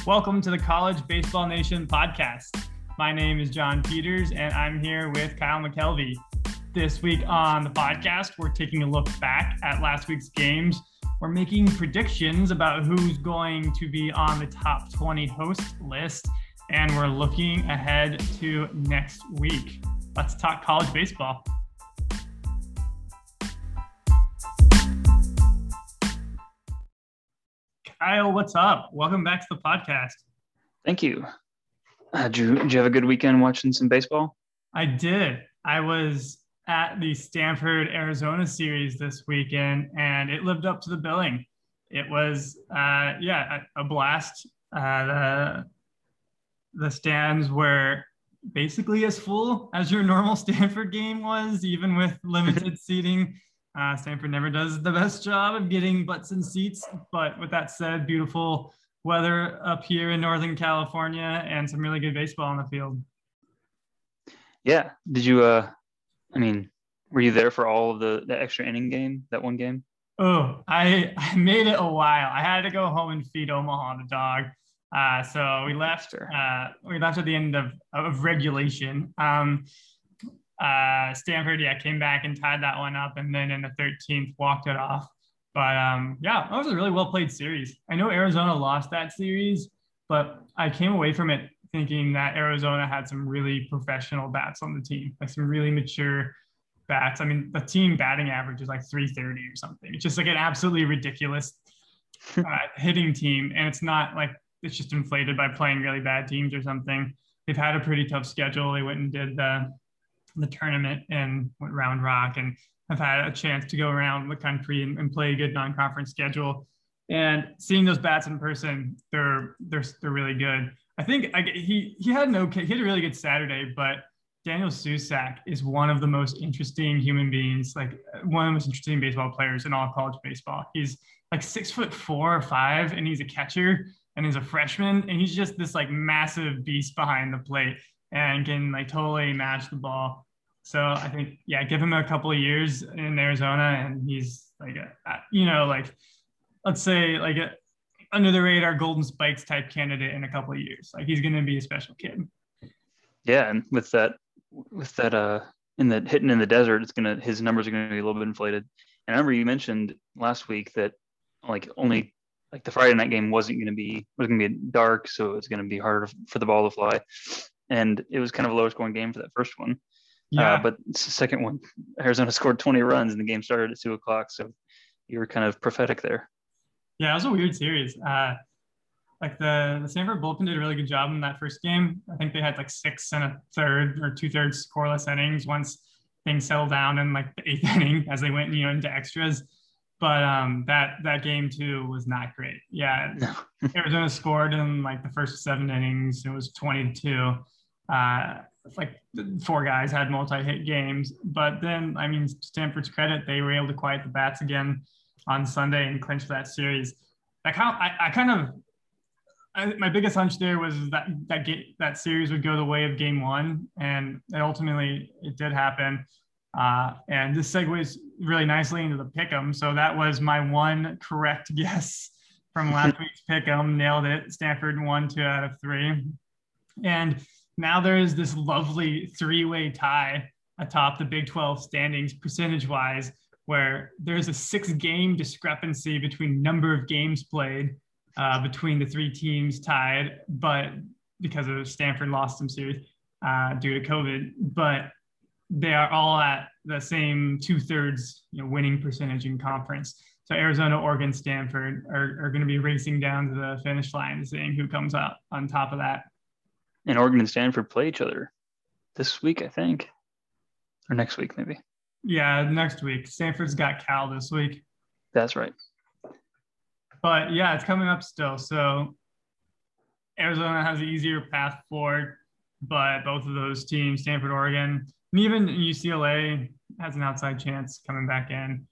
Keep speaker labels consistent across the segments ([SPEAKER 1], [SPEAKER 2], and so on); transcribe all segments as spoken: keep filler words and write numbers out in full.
[SPEAKER 1] Welcome to the College Baseball Nation podcast. My name is John Peters, and I'm here with Kyle McKelvey. This week on the podcast, we're taking a look back at last week's games. We're making predictions about who's going to be on the top twenty host list, and we're looking ahead to next week. Let's talk college baseball. Kyle, what's up? Welcome back to the podcast.
[SPEAKER 2] Thank you. Uh, did, you did you have a good weekend watching some baseball?
[SPEAKER 1] I did. I was at the Stanford-Arizona series this weekend, and it lived up to the billing. It was, uh, yeah, a, a blast. Uh, the, the stands were basically as full as your normal Stanford game was, even with limited seating. Uh, Stanford never does the best job of getting butts in seats. But with that said, beautiful weather up here in Northern California and some really good baseball on the field.
[SPEAKER 2] Yeah. Did you, uh, I mean, were you there for all of the, the extra inning game, that one game?
[SPEAKER 1] Oh, I, I made it a while. I had to go home and feed Omaha the dog. Uh, so we left, uh, we left at the end of, of regulation. Um, Uh, Stanford, yeah, came back and tied that one up, and then in the thirteenth walked it off. But um, yeah, that was a really well played series. I know Arizona lost that series, but I came away from it thinking that Arizona had some really professional bats on the team, like some really mature bats. I mean, the team batting average is like three thirty or something. It's just like an absolutely ridiculous uh, hitting team, and it's not like it's just inflated by playing really bad teams or something. They've had a pretty tough schedule. They went and did the the tournament and went Round Rock, and have had a chance to go around the country and, and play a good non-conference schedule. And seeing those bats in person, they're they're they're really good. I think I, he he had an okay, he had a really good Saturday, but Daniel Susac is one of the most interesting human beings, like one of the most interesting baseball players in all college baseball. He's like six foot four or five, and he's a catcher, and he's a freshman, and he's just this like massive beast behind the plate and can like totally match the ball. So I think, yeah, give him a couple of years in Arizona, and he's like, a, you know, like, let's say like a under the radar Golden Spikes type candidate in a couple of years. Like he's going to be a special kid.
[SPEAKER 2] Yeah. And with that, with that, uh, in the hitting in the desert, it's going to, his numbers are going to be a little bit inflated. And I remember you mentioned last week that like only like the Friday night game wasn't going to be, was going to be dark. So it's going to be harder for the ball to fly. And it was kind of a lower scoring game for that first one. Yeah. Uh, but the second one, Arizona scored twenty runs and the game started at two o'clock. So you were kind of prophetic there.
[SPEAKER 1] Yeah, it was a weird series. Uh, like the, the Stanford bullpen did a really good job in that first game. I think they had like six and a third or two thirds scoreless innings once things settled down in like the eighth inning as they went, you know, into extras. But um, that that game too was not great. Yeah, no. Arizona scored in like the first seven innings. It was twenty to two. Uh, like four guys had multi-hit games, but then, I mean, Stanford's credit, they were able to quiet the bats again on Sunday and clinch that series. I kind of, I, I kind of, I, my biggest hunch there was that that game, that series would go the way of game one, and it ultimately it did happen. Uh, and this segues really nicely into the pick'em. So that was my one correct guess from last week's pick'em. Nailed it. Stanford won two out of three, and now there is this lovely three-way tie atop the Big twelve standings percentage-wise, where there's a six-game discrepancy between number of games played uh, between the three teams tied, but because of Stanford lost some series uh, due to COVID, but they are all at the same two-thirds, you know, winning percentage in conference. So Arizona, Oregon, Stanford are, are going to be racing down to the finish line, seeing who comes out on top of that.
[SPEAKER 2] And Oregon and Stanford play each other this week, I think, or next week, maybe.
[SPEAKER 1] Yeah, next week. Stanford's got Cal this week.
[SPEAKER 2] That's right.
[SPEAKER 1] But yeah, it's coming up still. So Arizona has an easier path forward, but both of those teams, Stanford, Oregon, and even U C L A has an outside chance coming back in.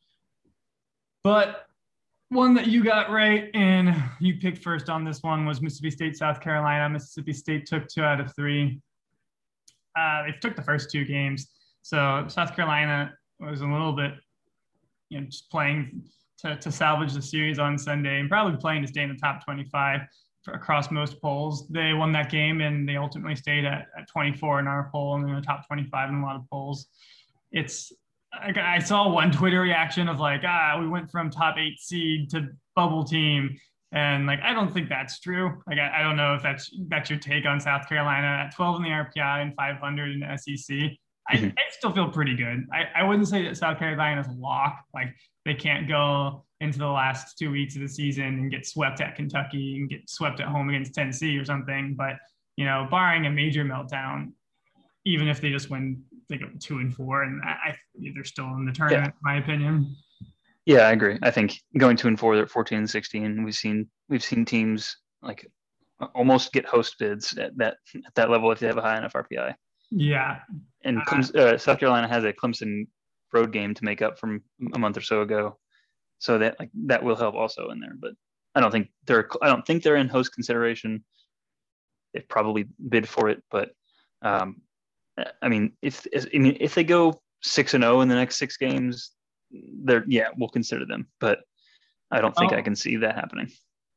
[SPEAKER 1] But one that you got right and you picked first on this one was Mississippi State, South Carolina. Mississippi State took two out of three. Uh, they took the first two games. So South Carolina was a little bit, you know, just playing to, to salvage the series on Sunday and probably playing to stay in the top twenty-five. across most polls. They won that game, and they ultimately stayed at, at twenty-four in our poll and in the top twenty-five in a lot of polls. It's I, I saw one Twitter reaction of like, ah, we went from top eight seed to bubble team. And like, I don't think that's true. Like, I, I don't know if that's that's your take on South Carolina at twelve in the R P I and five hundred in the S E C. I, mm-hmm. I still feel pretty good. I, I wouldn't say that South Carolina is a lock. Like, they can't go into the last two weeks of the season and get swept at Kentucky and get swept at home against Tennessee or something. But, you know, barring a major meltdown, even if they just win, they go two and four, and I, I they're still in the tournament, yeah. in my opinion.
[SPEAKER 2] Yeah, I agree. I think going two and four, they're fourteen and sixteen. We've seen we've seen teams like almost get host bids at that at that level if they have a high enough R P I.
[SPEAKER 1] Yeah,
[SPEAKER 2] and uh, uh, South Carolina has a Clemson road game to make up from a month or so ago, so that like that will help also in there. But I don't think they're I don't think they're in host consideration. They've probably bid for it, but um, I mean, if I mean if they go six and zero in the next six games, they're yeah, we'll consider them. But I don't think oh. I can see that happening.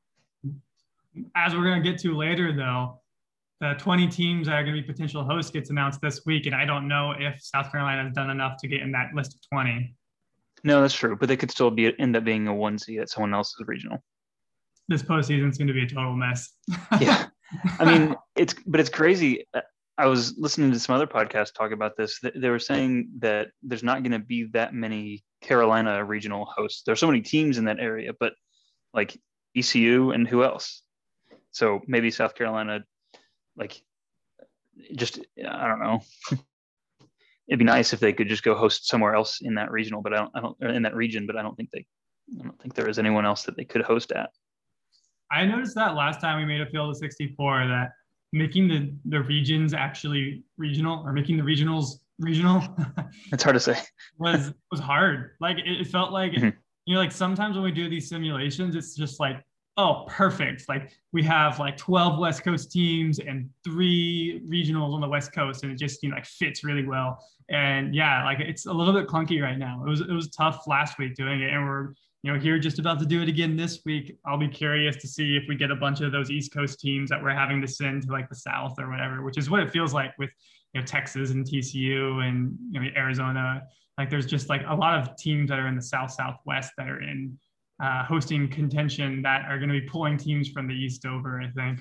[SPEAKER 1] As we're gonna get to later, though, the twenty teams that are going to be potential hosts gets announced this week, and I don't know if South Carolina has done enough to get in that list of twenty.
[SPEAKER 2] No, that's true, but they could still be end up being a one seed at someone else's regional.
[SPEAKER 1] This postseason is going to be a total mess.
[SPEAKER 2] Yeah, I mean it's but it's crazy. I was listening to some other podcasts talk about this. They were saying that there's not going to be that many Carolina regional hosts. There's so many teams in that area, but like E C U and who else? So maybe South Carolina. Like, just I don't know. It'd be nice if they could just go host somewhere else in that regional, but I don't. I don't or in that region, but I don't think they. I don't think there is anyone else that they could host at.
[SPEAKER 1] I noticed that last time we made a field of sixty-four that making the the regions actually regional or making the regionals regional.
[SPEAKER 2] It's hard to say.
[SPEAKER 1] was was hard. Like it, it felt like mm-hmm. you know, like sometimes when we do these simulations, it's just like. Oh, perfect. Like we have like twelve West Coast teams and three regionals on the West Coast. And it just, you know, like fits really well. And yeah, like it's a little bit clunky right now. It was, it was tough last week doing it. And we're, you know, here just about to do it again this week. I'll be curious to see if we get a bunch of those East Coast teams that we're having to send to like the South or whatever, which is what it feels like with, you know, Texas and T C U and, you know, Arizona. Like there's just like a lot of teams that are in the South Southwest that are in Uh, hosting contention that are going to be pulling teams from the East over, I think.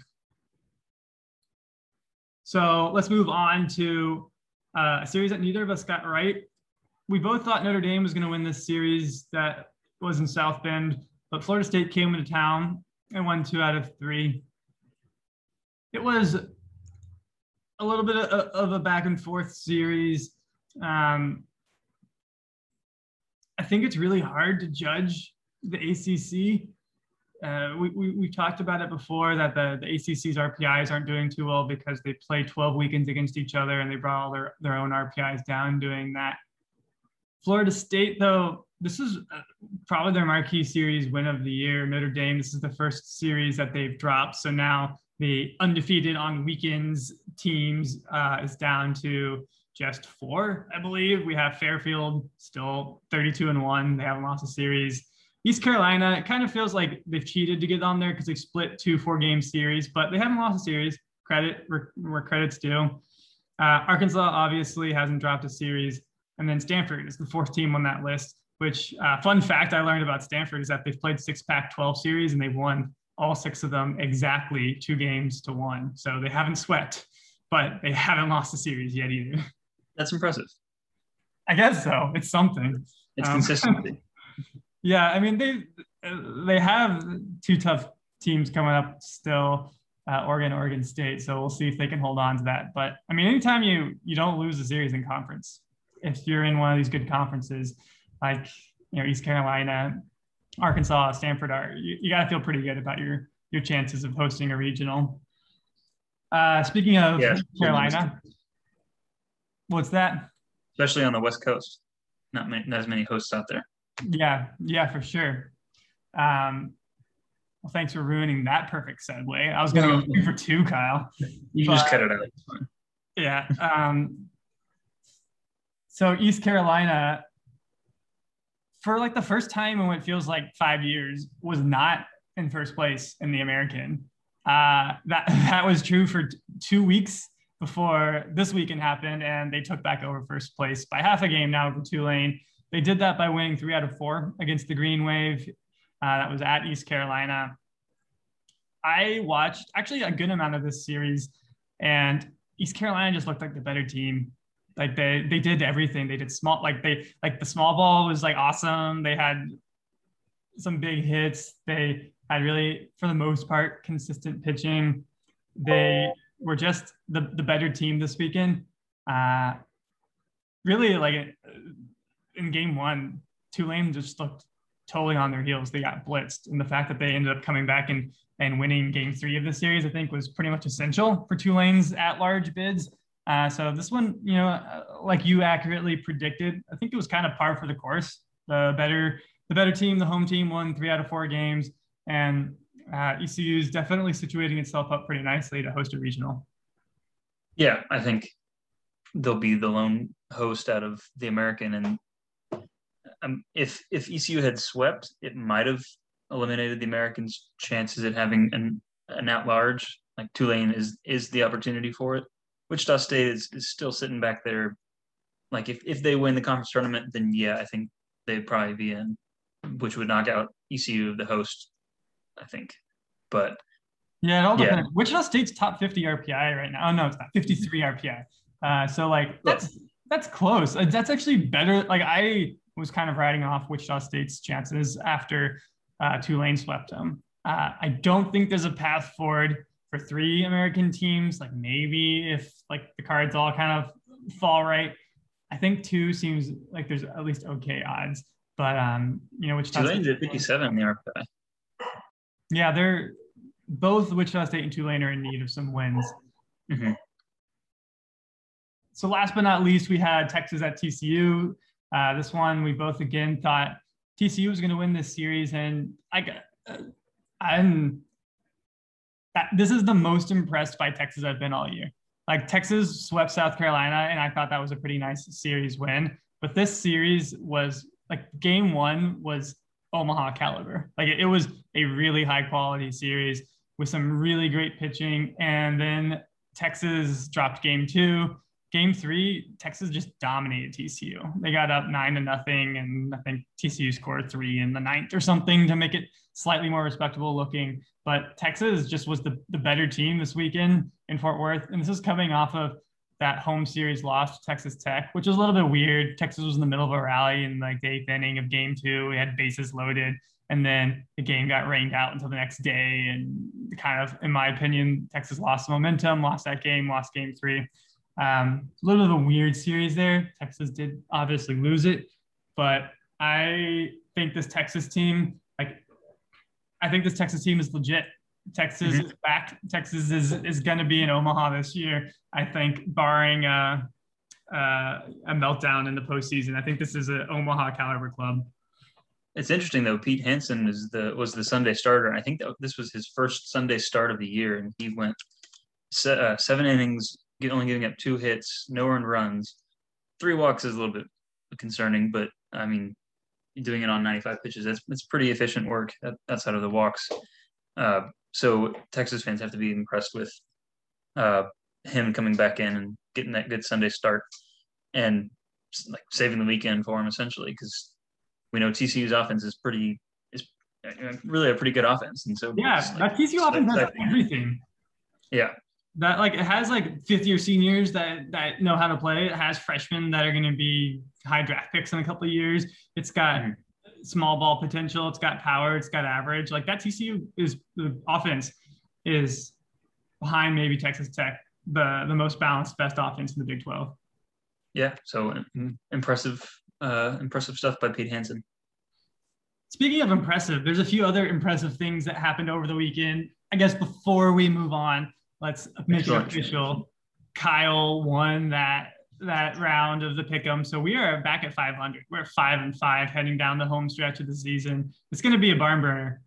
[SPEAKER 1] So let's move on to uh, a series that neither of us got right. We both thought Notre Dame was going to win this series that was in South Bend, but Florida State came into town and won two out of three. It was a little bit of, of a back and forth series. Um, I think it's really hard to judge the A C C. Uh, we, we, we talked about it before that the, the A C C's R P Is aren't doing too well because they play twelve weekends against each other and they brought all their, their own R P Is down doing that. Florida State, though, this is probably their marquee series win of the year. Notre Dame, this is the first series that they've dropped. So now the undefeated on weekends teams uh, is down to just four, I believe. We have Fairfield still thirty-two and one. They haven't lost a series. East Carolina, it kind of feels like they've cheated to get on there because they split two four-game series, but they haven't lost a series. Credit where credit's due. Uh, Arkansas obviously hasn't dropped a series. And then Stanford is the fourth team on that list, which uh, fun fact I learned about Stanford is that they've played six Pac twelve series and they've won all six of them exactly two games to one. So they haven't swept, but they haven't lost a series yet either.
[SPEAKER 2] That's impressive.
[SPEAKER 1] I guess so. It's something.
[SPEAKER 2] It's um, consistency.
[SPEAKER 1] Yeah, I mean, they they have two tough teams coming up still, uh, Oregon, Oregon State. So we'll see if they can hold on to that. But, I mean, anytime you you don't lose a series in conference, if you're in one of these good conferences like, you know, East Carolina, Arkansas, Stanford are, you, you got to feel pretty good about your your chances of hosting a regional. Uh, speaking of yeah, Carolina, what's that?
[SPEAKER 2] Especially on the West Coast. Not, many, not as many hosts out there.
[SPEAKER 1] Yeah, yeah, for sure. Um, well, thanks for ruining that perfect segue. I was going to no. go two for two, Kyle.
[SPEAKER 2] You but, just cut it out.
[SPEAKER 1] Yeah. Um, so East Carolina, for like the first time in what feels like five years, was not in first place in the American. Uh, that that was true for t- two weeks before this weekend happened, and they took back over first place by half a game now over Tulane. They did that by winning three out of four against the Green Wave. Uh, that was at East Carolina. I watched actually a good amount of this series, and East Carolina just looked like the better team. Like they they did everything. They did small like they like the small ball was like awesome. They had some big hits. They had really, for the most part, consistent pitching. They were just the, the better team this weekend. Uh, really, like in game one, Tulane just looked totally on their heels. They got blitzed. And the fact that they ended up coming back and, and winning game three of the series, I think, was pretty much essential for Tulane's at-large bids. Uh, so this one, you know, like you accurately predicted, I think it was kind of par for the course. The better the better team, the home team, won three out of four games. And uh, E C U is definitely situating itself up pretty nicely to host a regional.
[SPEAKER 2] Yeah, I think they'll be the lone host out of the American. And um, if if E C U had swept, it might have eliminated the Americans' chances at having an, an at-large. Like Tulane is is the opportunity for it. Wichita State is, is still sitting back there. Like if, if they win the conference tournament, then yeah, I think they'd probably be in, which would knock out E C U, the host, I think. But
[SPEAKER 1] yeah, it all
[SPEAKER 2] yeah.
[SPEAKER 1] depends. Wichita State's top fifty R P I right now. Oh no, it's not fifty-three R P I. Uh, so like that's that's close. That's actually better. Like I was kind of riding off Wichita State's chances after uh, Tulane swept them. Uh, I don't think there's a path forward for three American teams. Like maybe if like the cards all kind of fall right. I think two seems like there's at least okay odds. But um, you know, Wichita
[SPEAKER 2] Tulane's at fifty-seven in the R P I.
[SPEAKER 1] Yeah, they're both Wichita State and Tulane are in need of some wins.
[SPEAKER 2] Mm-hmm.
[SPEAKER 1] So last but not least, we had Texas at T C U. Uh, this one, we both again thought T C U was going to win this series, and I got, uh, I'm. This is the most impressed by Texas I've been all year. Like Texas swept South Carolina, and I thought that was a pretty nice series win. But this series was like game one was Omaha caliber. Like it, it was a really high quality series with some really great pitching. And then Texas dropped game two. Game three, Texas just dominated T C U. They got up nine to nothing, and I think T C U scored three in the ninth or something to make it slightly more respectable looking. But Texas just was the, the better team this weekend in Fort Worth. And this is coming off of that home series loss to Texas Tech, which was a little bit weird. Texas was in the middle of a rally in like the eighth inning of game two. We had bases loaded, and then the game got rained out until the next day. And kind of, in my opinion, Texas lost momentum, lost that game, lost game three. Um, a little bit of a weird series there. Texas did obviously lose it, but I think this Texas team, like, I think this Texas team is legit. Texas mm-hmm. is back. Texas is is going to be in Omaha this year. I think, barring a, a a meltdown in the postseason. I think this is an Omaha caliber club.
[SPEAKER 2] It's interesting though. Pete Hansen is the was the Sunday starter. I think that this was his first Sunday start of the year, and he went se- uh, seven innings, only giving up two hits, no earned runs. Three walks is a little bit concerning, but I mean, doing it on ninety-five pitches, that's, that's pretty efficient work outside of the walks. Uh, so Texas fans have to be impressed with uh, him coming back in and getting that good Sunday start and like saving the weekend for him essentially, because we know T C U's offense is pretty is really a pretty good offense, and so
[SPEAKER 1] yeah, like, that T C U offense has everything.
[SPEAKER 2] Yeah.
[SPEAKER 1] That like it has like fifth year seniors that that know how to play. It has freshmen that are going to be high draft picks in a couple of years. It's got mm-hmm. small ball potential. It's got power. It's got average. Like that T C U is the offense is behind maybe Texas Tech, the the most balanced, best offense in the Big twelve.
[SPEAKER 2] Yeah. So um, impressive, uh, impressive stuff by Pete Hansen.
[SPEAKER 1] Speaking of impressive, there's a few other impressive things that happened over the weekend. I guess before we move on, let's make it official. Kyle won that that round of the pick'em, so we are back at five hundred. We're five and five heading down the home stretch of the season. It's going to be a barn burner.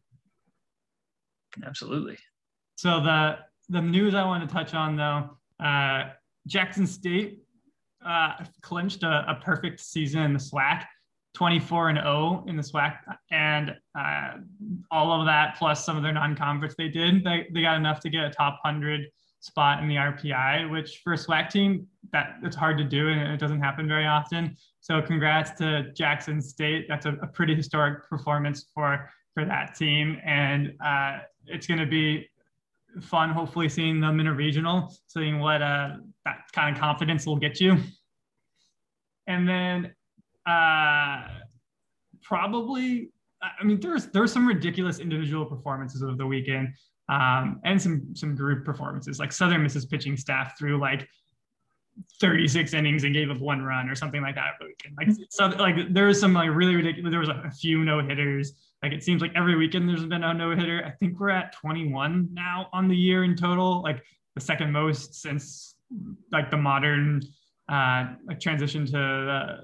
[SPEAKER 2] Absolutely.
[SPEAKER 1] So the the news I want to touch on though, uh, Jackson State uh, clinched a, a perfect season in the SWAC. twenty-four and oh in the SWAC, and uh, all of that plus some of their non-conference they did, they, they got enough to get a top one hundred spot in the R P I, which for a SWAC team, that it's hard to do and it doesn't happen very often. So congrats to Jackson State. That's a, a pretty historic performance for, for that team. And uh, it's going to be fun, hopefully seeing them in a regional, seeing what uh, that kind of confidence will get you. And then uh, probably, I mean, there's there's some ridiculous individual performances of the weekend, um, and some some group performances. Like Southern Miss's pitching staff threw like thirty-six innings and gave up one run or something like that over the weekend. Like so, like there was some like really ridiculous. There was a, a few no hitters. Like it seems like every weekend there's been a no hitter. I think we're at twenty-one now on the year in total, like the second most since like the modern uh, like transition to the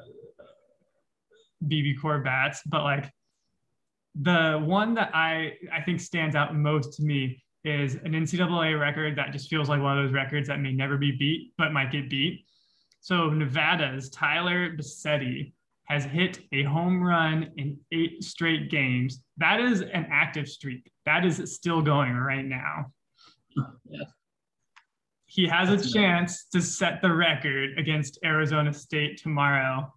[SPEAKER 1] B B core bats. But like the one that I I think stands out most to me is an N C double A record that just feels like one of those records that may never be beat, but might get beat. So Nevada's Tyler Bassetti has hit a home run in eight straight games. That is an active streak. That is still going right now.
[SPEAKER 2] Yeah.
[SPEAKER 1] He has That's a chance amazing. to set the record against Arizona State tomorrow.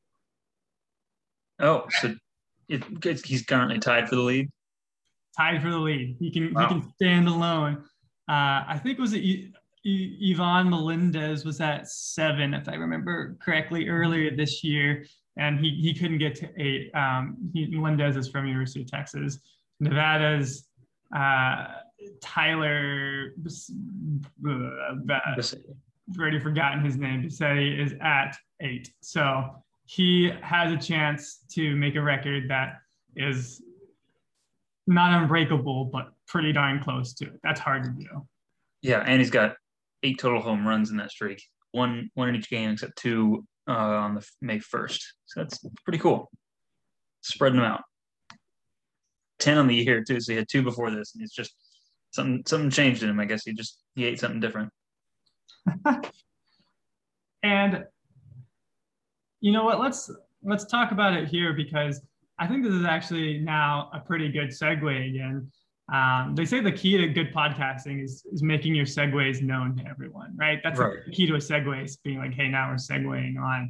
[SPEAKER 2] Oh, so it, he's currently tied for the lead?
[SPEAKER 1] Tied for the lead. He can
[SPEAKER 2] Wow.
[SPEAKER 1] he can stand alone. Uh, I think it was it, Ivan Melendez was at seven, if I remember correctly, earlier this year, and he he couldn't get to eight. Um, he, Melendez is from University of Texas. Nevada's uh, Tyler, uh, I've already forgotten his name. Bassetti is at eight, so he has a chance to make a record that is not unbreakable, but pretty darn close to it. That's hard to do.
[SPEAKER 2] Yeah, and he's got eight total home runs in that streak. One one in each game except two uh, on the May first. So that's pretty cool. Spreading them out. ten on the year, too. So he had two before this. And it's just something something changed in him. I guess he just he ate something different.
[SPEAKER 1] And you know what? Let's let's talk about it here, because I think this is actually now a pretty good segue again. Um, they say the key to good podcasting is, is making your segues known to everyone, right? That's right. The key to a segue is being like, hey, now we're segueing on.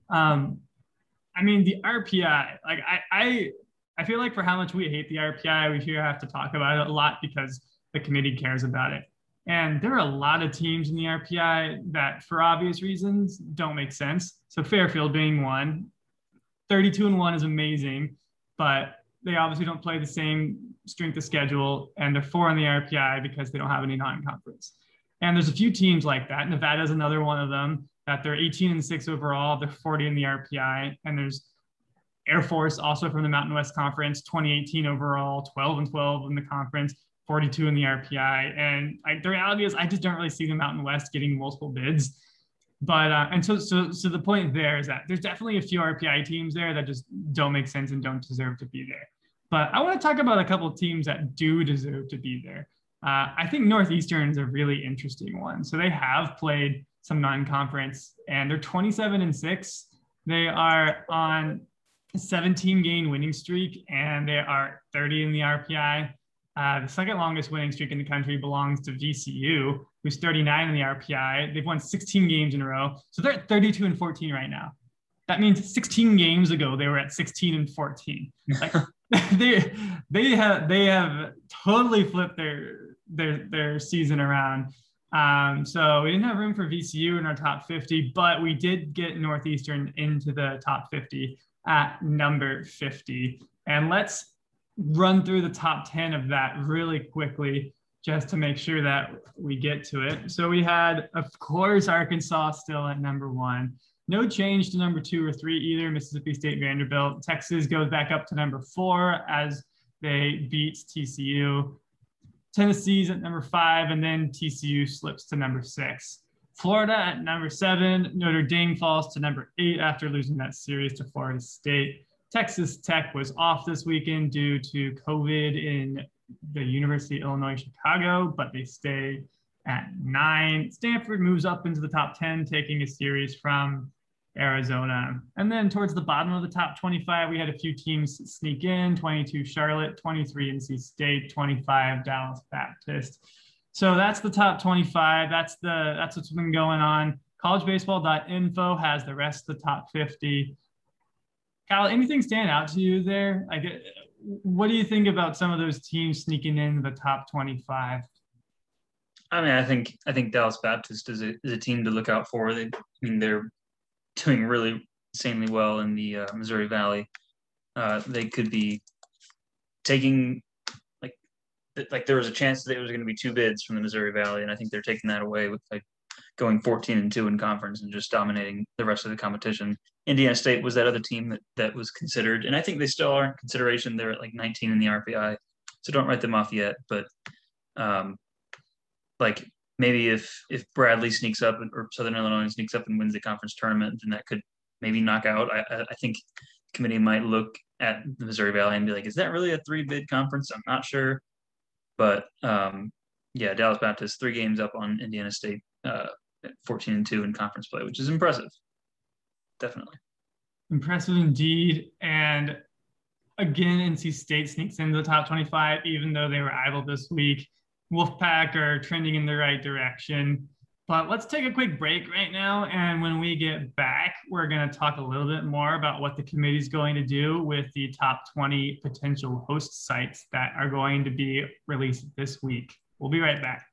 [SPEAKER 1] Um, I mean, the R P I, like I, I, I feel like for how much we hate the R P I, we here have to talk about it a lot because the committee cares about it. And there are a lot of teams in the R P I that, for obvious reasons, don't make sense. So Fairfield being one. thirty-two and one is amazing, but they obviously don't play the same strength of schedule, and they're four in the R P I because they don't have any non-conference. And there's a few teams like that. Nevada's another one of them, that they're eighteen and six overall, they're forty in the R P I. And there's Air Force, also from the Mountain West Conference, twenty eighteen overall, twelve and twelve in the conference, forty-two in the R P I. And I, the reality is I just don't really see the Mountain West getting multiple bids. But, uh, and so, so, so the point there is that there's definitely a few R P I teams there that just don't make sense and don't deserve to be there. But I want to talk about a couple of teams that do deserve to be there. Uh, I think Northeastern is a really interesting one. So they have played some non-conference and they're twenty-seven and six. They are on a seventeen game winning streak and they are thirty in the R P I. Uh, the second longest winning streak in the country belongs to V C U, who's thirty-nine in the R P I. They've won sixteen games in a row. So they're at thirty-two and fourteen right now. That means sixteen games ago, they were at sixteen and fourteen. Like they, they have, they have totally flipped their, their, their season around. Um, so we didn't have room for V C U in our top fifty, but we did get Northeastern into the top fifty at number fifty. And let's run through the top ten of that really quickly, just to make sure that we get to it. So we had, of course, Arkansas still at number one. No change to number two or three either. Mississippi State, Vanderbilt. Texas goes back up to number four as they beat T C U. Tennessee's at number five, and then T C U slips to number six. Florida at number seven. Notre Dame falls to number eight after losing that series to Florida State. Texas Tech was off this weekend due to COVID in the University of Illinois Chicago, but they stay at nine. Stanford moves up into the top ten, taking a series from Arizona. And then towards the bottom of the top twenty-five, we had a few teams sneak in: twenty-two Charlotte, twenty-three N C State, twenty-five Dallas Baptist. So that's the top twenty-five. That's the that's what's been going on. college baseball dot info has the rest of the top fifty. Kyle, anything stand out to you there? I get, what do you think about some of those teams sneaking in the top twenty-five?
[SPEAKER 2] I mean, I think I think Dallas Baptist is a is a team to look out for. They, I mean, they're doing really insanely well in the uh, Missouri Valley. Uh, they could be taking like like there was a chance that it was going to be two bids from the Missouri Valley, and I think they're taking that away with like going fourteen and two in conference and just dominating the rest of the competition. Indiana State was that other team that that was considered, and I think they still are in consideration. They're at like nineteen in the R P I, so don't write them off yet. But um, like maybe if if Bradley sneaks up or Southern Illinois sneaks up and wins the conference tournament, then that could maybe knock out. I I think the committee might look at the Missouri Valley and be like, is that really a three bid conference? I'm not sure, but um, yeah, Dallas Baptist three games up on Indiana State, uh, fourteen and two in conference play, which is impressive. Definitely
[SPEAKER 1] impressive indeed. And again, N C State sneaks into the top twenty-five, even though they were idle this week. Wolfpack are trending in the right direction. But let's take a quick break right now. And when we get back, we're going to talk a little bit more about what the committee is going to do with the top twenty potential host sites that are going to be released this week. We'll be right back.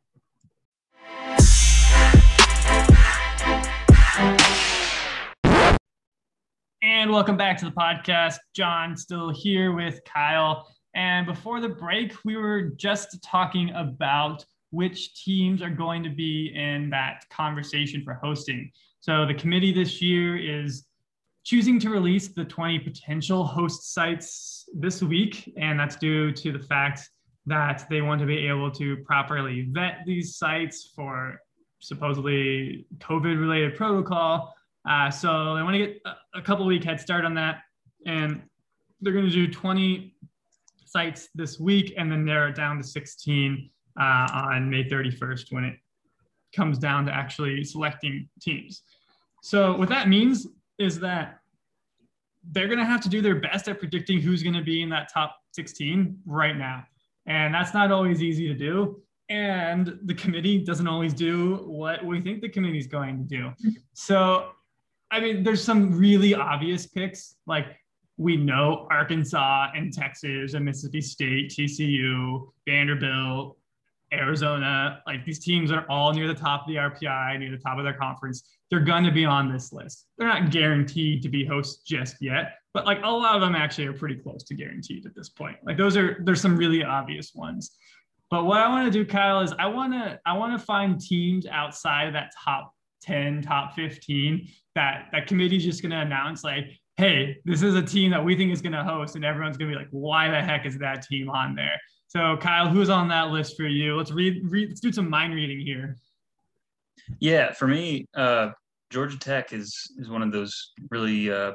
[SPEAKER 1] And welcome back to the podcast. John still here with Kyle. And before the break, we were just talking about which teams are going to be in that conversation for hosting. So the committee this year is choosing to release the twenty potential host sites this week. And that's due to the fact that they want to be able to properly vet these sites for supposedly COVID-related protocol. Uh, so they want to get a, a couple week head start on that. And they're going to do twenty sites this week and then narrow it down to sixteen uh, on May thirty-first when it comes down to actually selecting teams. So what that means is that they're going to have to do their best at predicting who's going to be in that top sixteen right now. And that's not always easy to do. And the committee doesn't always do what we think the committee is going to do. So, I mean, there's some really obvious picks. Like we know Arkansas and Texas and Mississippi State, T C U, Vanderbilt, Arizona, like these teams are all near the top of the R P I, near the top of their conference. They're going to be on this list. They're not guaranteed to be hosts just yet, but like a lot of them actually are pretty close to guaranteed at this point. Like those are, there's some really obvious ones. But what I want to do, Kyle, is I want to, I want to find teams outside of that top ten, top fifteen that that committee is just going to announce like, hey, this is a team that we think is going to host, and everyone's going to be like, why the heck is that team on there? So Kyle, who's on that list for you? Let's read, read let's do some mind reading here.
[SPEAKER 2] Yeah, for me, uh, Georgia Tech is is one of those really uh,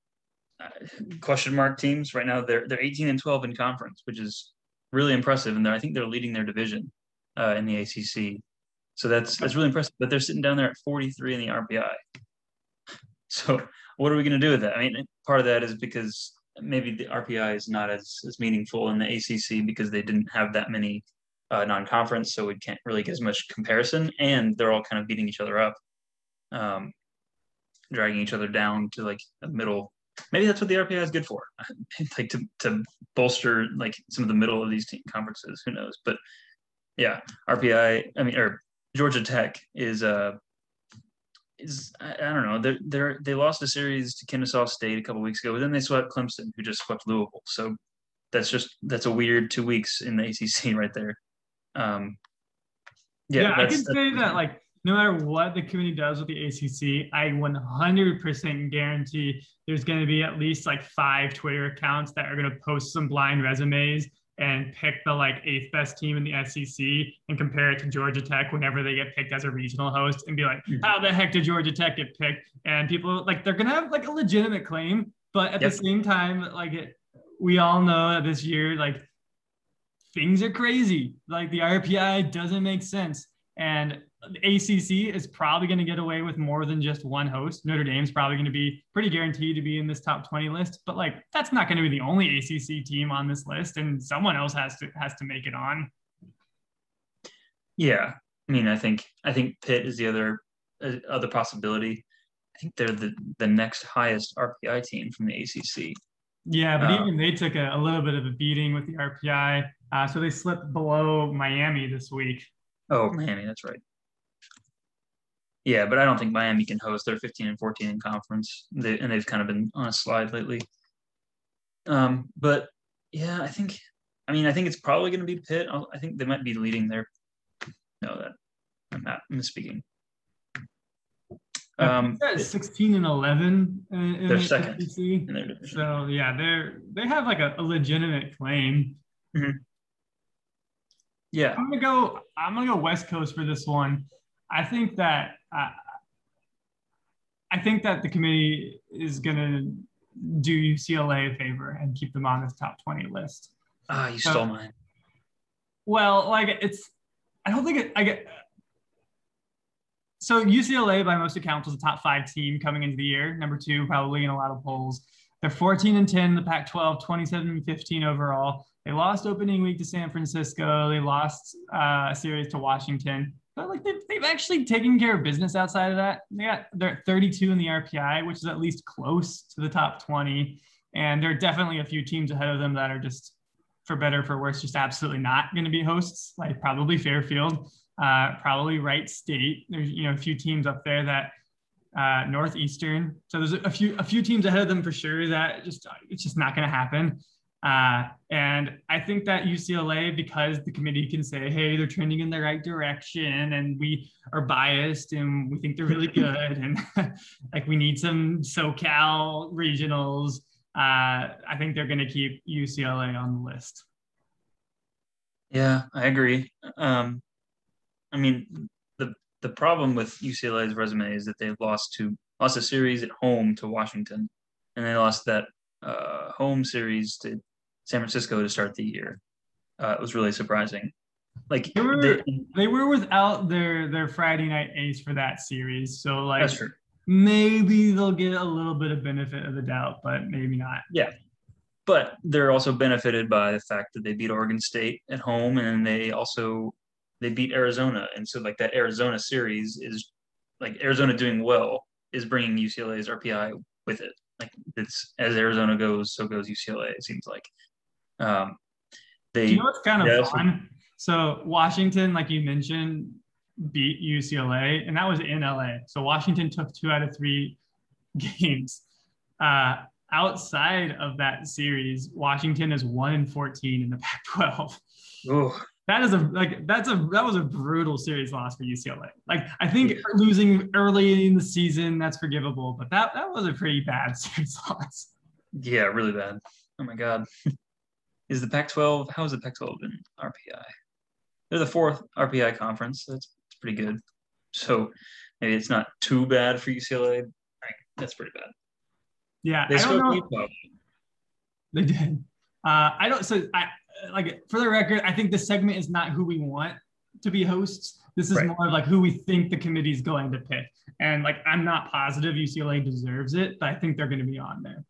[SPEAKER 2] question mark teams right now. They're they're eighteen and twelve in conference, which is really impressive, and I think they're leading their division uh, in the A C C. So that's that's really impressive. But they're sitting down there at forty-three in the R P I. So what are we going to do with that? I mean, part of that is because maybe the R P I is not as, as meaningful in the A C C because they didn't have that many uh, non-conference, so we can't really get as much comparison, and they're all kind of beating each other up, um, dragging each other down to like a middle. Maybe that's what the R P I is good for, like to to bolster like some of the middle of these team conferences. Who knows? But yeah, R P I. I mean, or Georgia Tech is uh is I, I don't know. They're they're they lost a series to Kennesaw State a couple weeks ago, but then they swept Clemson, who just swept Louisville. So that's just that's a weird two weeks in the A C C right there. Um,
[SPEAKER 1] yeah, yeah I can say that like no matter what the committee does with the A C C, I one hundred percent guarantee there's going to be at least like five Twitter accounts that are going to post some blind resumes and pick the like eighth best team in the S E C and compare it to Georgia Tech whenever they get picked as a regional host and be like, how the heck did Georgia Tech get picked? And people like, they're going to have like a legitimate claim, but at yep. the same time, like it, we all know that this year, like things are crazy. Like the R P I doesn't make sense. And the A C C is probably going to get away with more than just one host. Notre Dame's probably going to be pretty guaranteed to be in this top twenty list, but like that's not going to be the only A C C team on this list, and someone else has to has to make it on.
[SPEAKER 3] Yeah, I mean, I think I think Pitt is the other uh, other possibility. I think they're the the next highest R P I team from the A C C.
[SPEAKER 1] Yeah, but uh, even they took a, a little bit of a beating with the R P I, uh, so they slipped below Miami this week.
[SPEAKER 3] Oh, Miami, that's right. Yeah, but I don't think Miami can host. They're fifteen and fourteen in conference, they, and they've kind of been on a slide lately. Um, but yeah, I think, I mean, I think it's probably going to be Pitt. I'll, I think they might be leading their. No, that I'm not misspeaking.
[SPEAKER 1] Um, sixteen and eleven. In
[SPEAKER 3] they're
[SPEAKER 1] the
[SPEAKER 3] second.
[SPEAKER 1] in their so yeah, they're they have like a, a legitimate claim.
[SPEAKER 3] Mm-hmm. Yeah,
[SPEAKER 1] I'm gonna go. I'm gonna go West Coast for this one. I think that uh, I think that the committee is gonna do U C L A a favor and keep them on this top twenty list.
[SPEAKER 3] Ah, you so, stole mine.
[SPEAKER 1] Well, like it's. I don't think it. I get. So U C L A, by most accounts, was a top five team coming into the year. Number two, probably in a lot of polls. They're fourteen and ten in the Pac twelve, twenty-seven and fifteen overall. They lost opening week to San Francisco. They lost uh, a series to Washington. But like they've, they've actually taken care of business outside of that. They got they're thirty-two in the R P I, which is at least close to the top twenty. And there are definitely a few teams ahead of them that are just, for better or for worse, just absolutely not going to be hosts. Like probably Fairfield, uh, probably Wright State. There's you know a few teams up there that. Uh, Northeastern. So there's a few a few teams ahead of them for sure that just it's just not going to happen. Uh, and I think that U C L A, because the committee can say, hey, they're trending in the right direction, and we are biased, and we think they're really good, and like we need some SoCal regionals. Uh, I think they're going to keep U C L A on the list.
[SPEAKER 3] Yeah, I agree. Um, I mean. The problem with U C L A's resume is that they lost to lost a series at home to Washington, and they lost that uh, home series to San Francisco to start the year. Uh, it was really surprising. Like
[SPEAKER 1] they were, they, they were without their their Friday night ace for that series, so like
[SPEAKER 3] that's true.
[SPEAKER 1] Maybe they'll get a little bit of benefit of the doubt, but maybe not.
[SPEAKER 3] Yeah, but they're also benefited by the fact that they beat Oregon State at home, and they also. They beat Arizona. And so like that Arizona series is like Arizona doing well is bringing U C L A's R P I with it. Like it's as Arizona goes, so goes U C L A, it seems like. Um, they,
[SPEAKER 1] Do you know what's kind of fun? So Washington, like you mentioned, beat U C L A, and that was in L A. So Washington took two out of three games. Uh, outside of that series, Washington is one and fourteen in the Pac twelve.
[SPEAKER 3] Oh.
[SPEAKER 1] That is a like that's a that was a brutal series loss for U C L A. Like I think yeah. losing early in the season, that's forgivable, but that that was a pretty bad series loss.
[SPEAKER 3] Yeah, really bad. Oh my God. Is the Pac twelve? How is the Pac twelve in R P I? They're the fourth R P I conference. So that's, that's pretty good. So maybe it's not too bad for U C L A. That's pretty bad.
[SPEAKER 1] Yeah,
[SPEAKER 3] they
[SPEAKER 1] I don't know. They did. Uh, I don't. So I. Like for the record, I think this segment is not who we want to be hosts. This is right. more of like who we think the committee is going to pick. And like, I'm not positive U C L A deserves it, but I think they're going to be on there.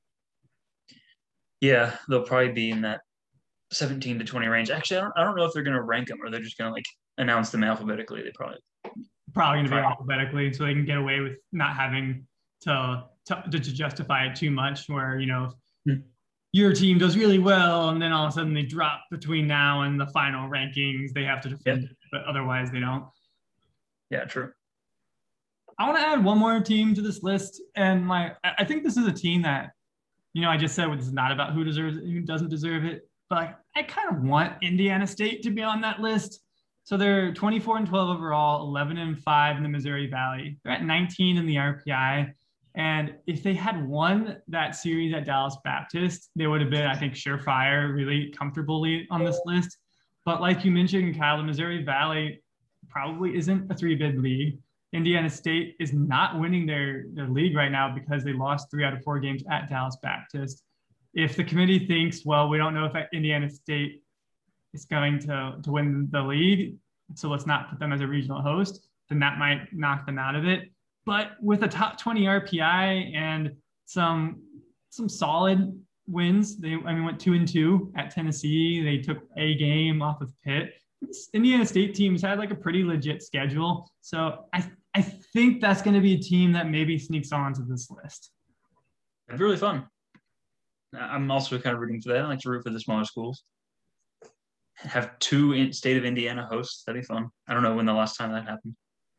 [SPEAKER 3] Yeah, they'll probably be in that seventeen to twenty range. Actually, I don't, I don't know if they're going to rank them or they're just going to like announce them alphabetically. They probably
[SPEAKER 1] probably going to be alphabetically, so they can get away with not having to to, to justify it too much. Where you know. Hmm. Your team does really well, and then all of a sudden they drop between now and the final rankings. They have to defend
[SPEAKER 3] yep.
[SPEAKER 1] it, but otherwise they don't.
[SPEAKER 3] Yeah, true.
[SPEAKER 1] I want to add one more team to this list, and my I think this is a team that, you know, I just said it's not about who deserves it, who doesn't deserve it, but I, I kind of want Indiana State to be on that list. So they're twenty-four and twelve overall, eleven and five in the Missouri Valley. They're at nineteen in the R P I. And if they had won that series at Dallas Baptist, they would have been, I think, surefire, really comfortably on this list. But like you mentioned, Kyle, the Missouri Valley probably isn't a three-bid league. Indiana State is not winning their, their league right now because they lost three out of four games at Dallas Baptist. If the committee thinks, well, we don't know if Indiana State is going to, to win the league, so let's not put them as a regional host, then that might knock them out of it. But with a top twenty R P I and some some solid wins, they I mean went two and two at Tennessee. They took a game off of Pitt. This Indiana State teams had like a pretty legit schedule, so I I think that's going to be a team that maybe sneaks onto this list.
[SPEAKER 3] It's really fun. I'm also kind of rooting for that. I like to root for the smaller schools. Have two in state of Indiana hosts. That'd be fun. I don't know when the last time that happened.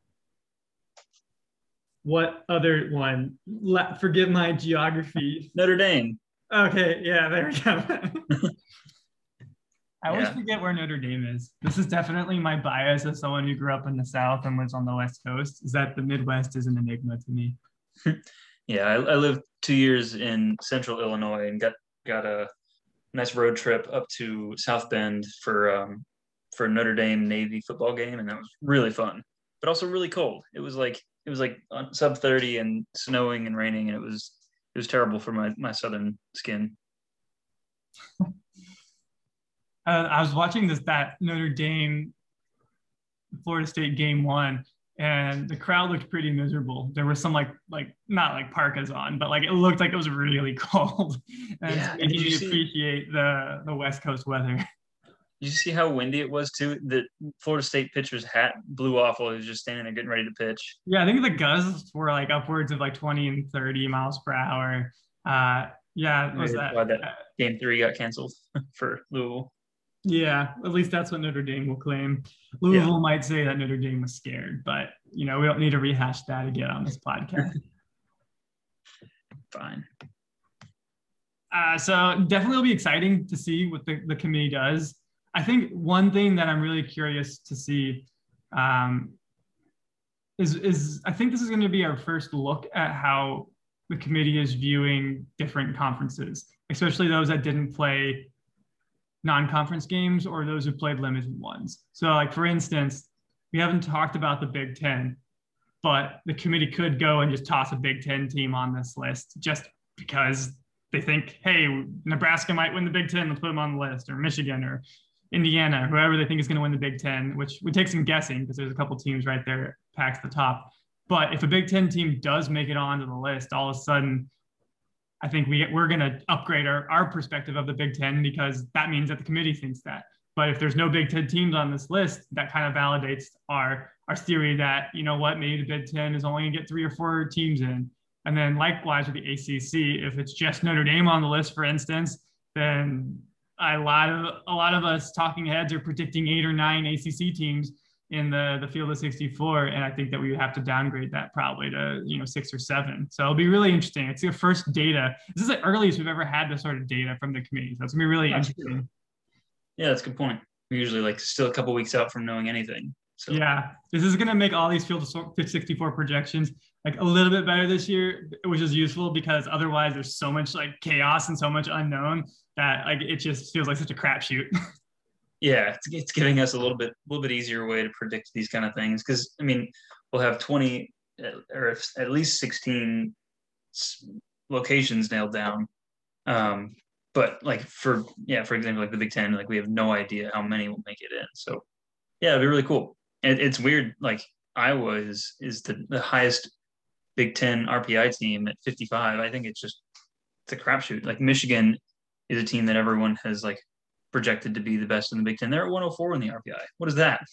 [SPEAKER 1] What other one? La- forgive my geography.
[SPEAKER 3] Notre Dame.
[SPEAKER 1] Okay, yeah, there we go. I always
[SPEAKER 3] Yeah.
[SPEAKER 1] forget where Notre Dame is. This is definitely my bias as someone who grew up in the South and lives on the West Coast, is that the Midwest is an enigma to me.
[SPEAKER 3] Yeah, I, I lived two years in Central Illinois and got got a nice road trip up to South Bend for um, for a Notre Dame Navy football game, and that was really fun, but also really cold. It was like it was like sub thirty and snowing and raining, and it was it was terrible for my my southern skin.
[SPEAKER 1] Uh, I was watching this that Notre Dame Florida State game one, and the crowd looked pretty miserable. There was some like like not like parkas on, but like it looked like it was really cold. And
[SPEAKER 3] Yeah,
[SPEAKER 1] it's
[SPEAKER 3] and
[SPEAKER 1] making
[SPEAKER 3] did you
[SPEAKER 1] me
[SPEAKER 3] see-
[SPEAKER 1] appreciate the the West Coast weather.
[SPEAKER 3] Did you see how windy it was too? The Florida State pitcher's hat blew off while he was just standing there getting ready to pitch.
[SPEAKER 1] Yeah, I think the gusts were like upwards of like twenty and thirty miles per hour. Uh, yeah, was
[SPEAKER 3] Maybe
[SPEAKER 1] that?
[SPEAKER 3] why that game three got canceled for Louisville.
[SPEAKER 1] Yeah, at least that's what Notre Dame will claim. Louisville might say that Notre Dame was scared, but you know we don't need to rehash that again on this podcast.
[SPEAKER 3] Fine.
[SPEAKER 1] Uh, so definitely will be exciting to see what the, the committee does. I think one thing that I'm really curious to see um, is, is I think this is going to be our first look at how the committee is viewing different conferences, especially those that didn't play non-conference games or those who played limited ones. So like, for instance, we haven't talked about the Big Ten, but the committee could go and just toss a Big Ten team on this list just because they think, hey, Nebraska might win the Big Ten, let's put them on the list, or Michigan or Indiana, whoever they think is going to win the Big Ten, which would take some guessing because there's a couple teams right there packed the top. But if a Big Ten team does make it onto the list, all of a sudden, I think we, we're going to upgrade our, our perspective of the Big Ten because that means that the committee thinks that. But if there's no Big Ten teams on this list, that kind of validates our, our theory that, you know what, maybe the Big Ten is only going to get three or four teams in. And then likewise with the A C C, if it's just Notre Dame on the list, for instance, then a lot of a lot of us talking heads are predicting eight or nine A C C teams in the, the field of sixty-four. And I think that we would have to downgrade that probably to, you know, six or seven. So it'll be really interesting. It's the first data. This is the earliest we've ever had this sort of data from the committee. So it's gonna be really
[SPEAKER 3] That's
[SPEAKER 1] interesting.
[SPEAKER 3] true. Yeah, that's a good point. We're usually like still a couple weeks out from knowing anything. So
[SPEAKER 1] Yeah, this is going to make all these field of sixty-four projections like a little bit better this year, which is useful because otherwise there's so much like chaos and so much unknown that like it just feels like such a crapshoot.
[SPEAKER 3] yeah, it's, it's giving us a little bit, a little bit easier way to predict these kind of things. Because I mean, we'll have twenty uh, or if, at least sixteen s- locations nailed down. Um, but like for yeah, for example, like the Big Ten, like we have no idea how many will make it in. So yeah, it'd be really cool. And it's weird. Like Iowa is is the, the highest Big Ten R P I team at fifty-five. I think it's just it's a crapshoot. Like Michigan is a team that everyone has like projected to be the best in the Big Ten. They're at one oh four in the R P I. What is that?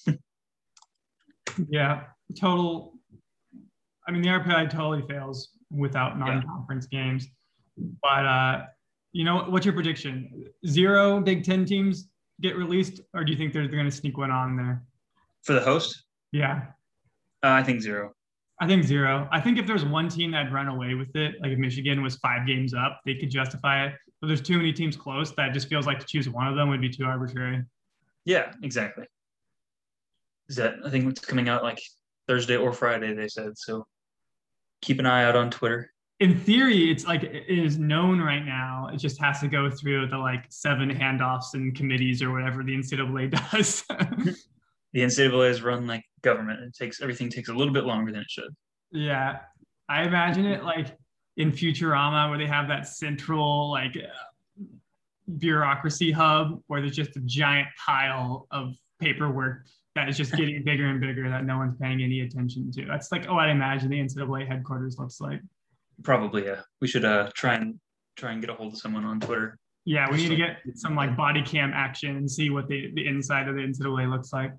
[SPEAKER 1] Yeah, total. I mean, the R P I totally fails without non-conference games. But uh, you know, what's your prediction? Zero Big Ten teams get released, or do you think they're, they're going to sneak one on there?
[SPEAKER 3] For the host?
[SPEAKER 1] Yeah,
[SPEAKER 3] Uh, I think zero.
[SPEAKER 1] I think zero. I think if there's one team that'd run away with it, like if Michigan was five games up, they could justify it. But there's too many teams close that just feels like to choose one of them would be too arbitrary.
[SPEAKER 3] Yeah, exactly. Is that I think it's coming out like Thursday or Friday, they said. So keep an eye out on Twitter.
[SPEAKER 1] In theory, it's like it is known right now. It just has to go through the like seven handoffs and committees or whatever the N C double A does.
[SPEAKER 3] The N C double A is run like government. It takes everything takes a little bit longer than it should.
[SPEAKER 1] Yeah, I imagine it like in Futurama where they have that central like uh, bureaucracy hub where there's just a giant pile of paperwork that is just getting bigger and bigger that no one's paying any attention to. That's like, oh, I imagine the N C double A headquarters looks like.
[SPEAKER 3] Probably, yeah. We should uh try and try and get a hold of someone on Twitter.
[SPEAKER 1] Yeah, we need to get some like body cam action and see what the, the inside of the N C double A looks like.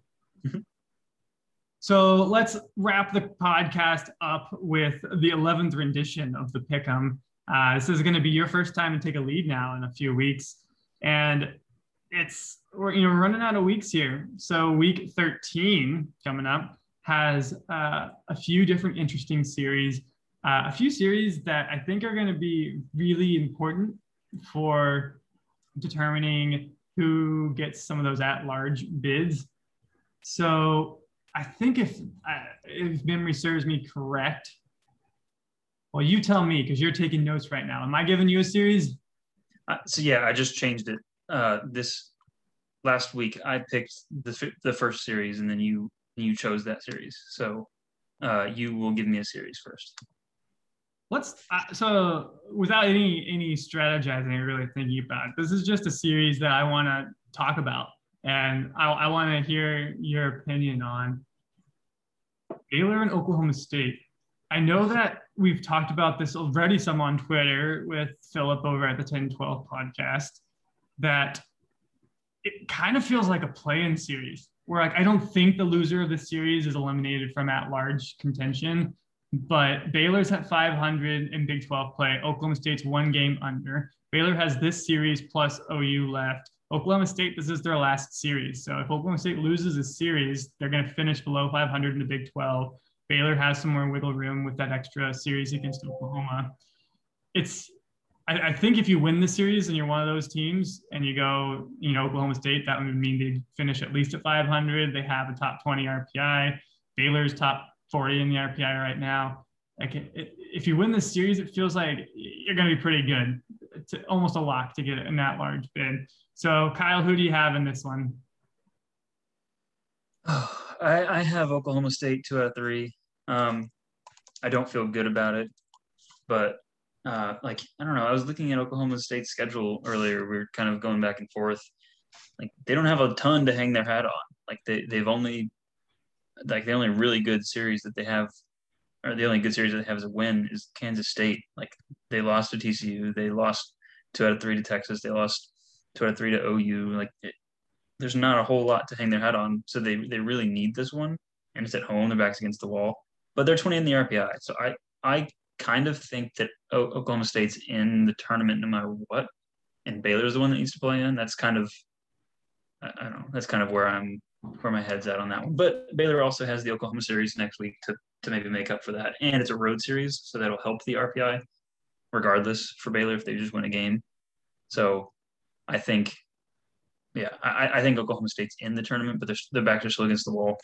[SPEAKER 1] So let's wrap the podcast up with the eleventh rendition of the Pick'em. Uh, this is going to be your first time to take a lead now in a few weeks. And it's, we're, you know, running out of weeks here. So week thirteen coming up has uh, a few different interesting series, uh, a few series that I think are going to be really important for determining who gets some of those at-large bids. So I think if uh, if memory serves me correct, well, you tell me because you're taking notes right now. Am I giving you a series?
[SPEAKER 3] Uh, so yeah, I just changed it. Uh, this last week, I picked the the first series, and then you you chose that series. So uh, you will give me a series first.
[SPEAKER 1] Let's uh, so without any any strategizing or really thinking about it, this is just a series that I want to talk about. And I, I want to hear your opinion on Baylor and Oklahoma State. I know that we've talked about this already some on Twitter with Philip over at the ten twelve podcast, that it kind of feels like a play-in series where like I don't think the loser of the series is eliminated from at-large contention, but Baylor's at five hundred in Big twelve play. Oklahoma State's one game under. Baylor has this series plus O U left. Oklahoma State, this is their last series. So if Oklahoma State loses a series, they're going to finish below five hundred in the Big twelve. Baylor has some more wiggle room with that extra series against Oklahoma. It's, I, I think if you win the series and you're one of those teams and you go, you know, Oklahoma State, that would mean they'd finish at least at five hundred. They have a top twenty R P I. Baylor's top forty in the R P I right now. Like it, it, if you win this series, it feels like you're going to be pretty good. It's almost a lock to get in that large bid. So, Kyle, who do you have in this one?
[SPEAKER 3] Oh, I, I have Oklahoma State two out of three. Um, I don't feel good about it, but uh, like I don't know. I was looking at Oklahoma State's schedule earlier. We were kind of going back and forth. Like they don't have a ton to hang their hat on. Like they they've only like the only really good series that they have, or the only good series that they have as a win is Kansas State. Like they lost to T C U. They lost two out of three to Texas. They lost two out of three to O U. Like it, there's not a whole lot to hang their hat on. So they, they really need this one. And it's at home. Their back's against the wall. But they're twenty in the R P I. So I, I kind of think that o- Oklahoma State's in the tournament no matter what. And Baylor's the one that needs to play in. That's kind of, I, I don't know. That's kind of where I'm, where my head's at on that one. But Baylor also has the Oklahoma series next week to, to maybe make up for that. And it's a road series. So that'll help the R P I regardless for Baylor if they just win a game. So I think, yeah, I, I think Oklahoma State's in the tournament, but they're, their backs are still against the wall.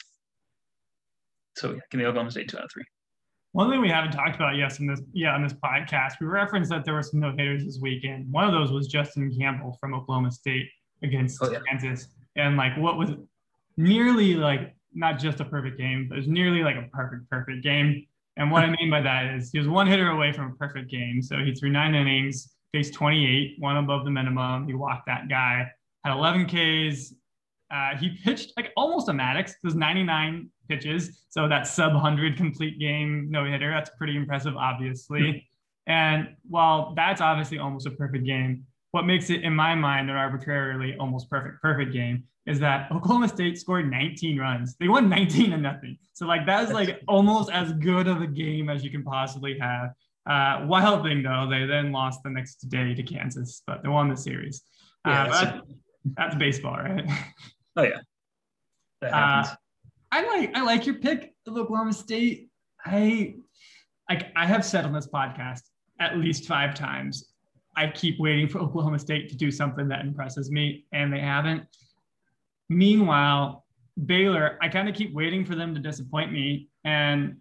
[SPEAKER 3] So yeah, give me Oklahoma State two out of three.
[SPEAKER 1] One thing we haven't talked about, yes, in this yeah on this podcast, we referenced that there were some no-hitters this weekend. One of those was Justin Campbell from Oklahoma State against oh, yeah. Kansas, and like what was nearly like not just a perfect game, but it was nearly like a perfect perfect game. And what I mean by that is he was one hitter away from a perfect game. So he threw nine innings, faced twenty-eight, one above the minimum. He walked that guy, had eleven Ks. Uh, he pitched like almost a Maddox. It was ninety-nine pitches. So that sub one hundred complete game no hitter, that's pretty impressive, obviously. And while that's obviously almost a perfect game, what makes it, in my mind, an arbitrarily almost perfect, perfect game is that Oklahoma State scored nineteen runs. They won nineteen to nothing. So like that is like almost as good of a game as you can possibly have. Uh, wild thing though, they then lost the next day to Kansas, but they won the series. Yeah, uh, that's, that's, that's baseball, right?
[SPEAKER 3] Oh yeah, that happens.
[SPEAKER 1] Uh, I like I like your pick of Oklahoma State. I like I have said on this podcast at least five times, I keep waiting for Oklahoma State to do something that impresses me, and they haven't. Meanwhile, Baylor, I kind of keep waiting for them to disappoint me, and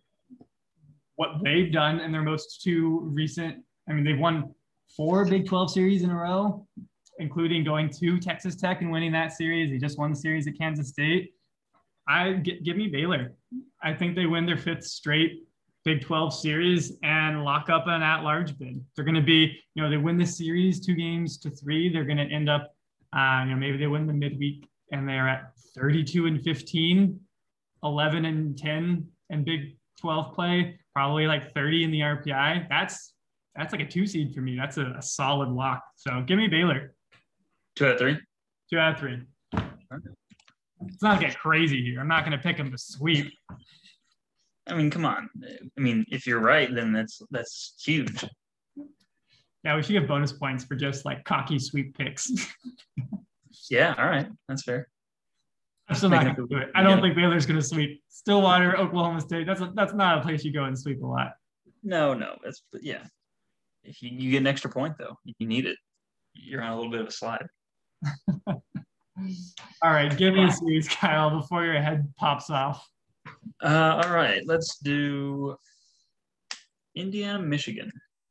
[SPEAKER 1] what they've done in their most two recent, I mean, they've won four Big twelve series in a row, including going to Texas Tech and winning that series. They just won the series at Kansas State. I get, give me Baylor. I think they win their fifth straight Big twelve series and lock up an at-large bid. They're going to be, you know, they win the series two games to three. They're going to end up, uh, you know, maybe they win the midweek and they're at thirty-two and fifteen, eleven and ten in Big twelve play, probably like thirty in the R P I. That's that's like a two seed for me. That's a, a solid lock. So give me Baylor.
[SPEAKER 3] Two out of three.
[SPEAKER 1] Two out of three. It's not get crazy here. I'm not going to pick them to sweep.
[SPEAKER 3] I mean, come on. I mean, if you're right, then that's that's huge.
[SPEAKER 1] Yeah, we should give bonus points for just like cocky sweep picks.
[SPEAKER 3] Yeah, all right. That's fair.
[SPEAKER 1] I'm still not going to do it. I don't yeah. think Baylor's going to sweep Stillwater, Oklahoma State. That's a, that's not a place you go and sweep a lot.
[SPEAKER 3] No, no. That's yeah. If you, you get an extra point though, you need it. You're on a little bit of a slide.
[SPEAKER 1] All right, give me a series, Kyle, before your head pops off.
[SPEAKER 3] Uh, all right, let's do Indiana, Michigan.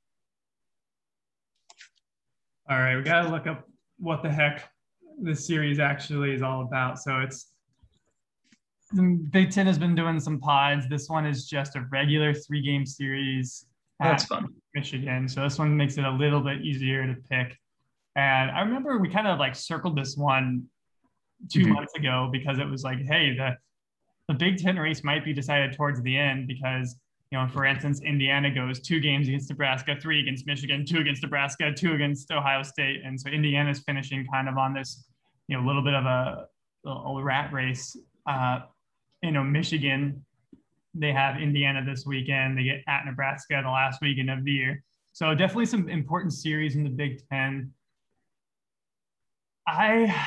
[SPEAKER 1] All right, we got to look up what the heck this series actually is all about. So it's Big Ten has been doing some pods. This one is just a regular three-game series.
[SPEAKER 3] That's fun.
[SPEAKER 1] Michigan. So this one makes it a little bit easier to pick. And I remember we kind of like circled this one two mm-hmm. months ago because it was like, hey, the the Big Ten race might be decided towards the end because, you know, for instance, Indiana goes two games against Nebraska, three against Michigan, two against Nebraska, two against Ohio State. And so Indiana's finishing kind of on this, you know, a little bit of a, a rat race. Uh, you know, Michigan, they have Indiana this weekend. They get at Nebraska the last weekend of the year. So definitely some important series in the Big Ten. I...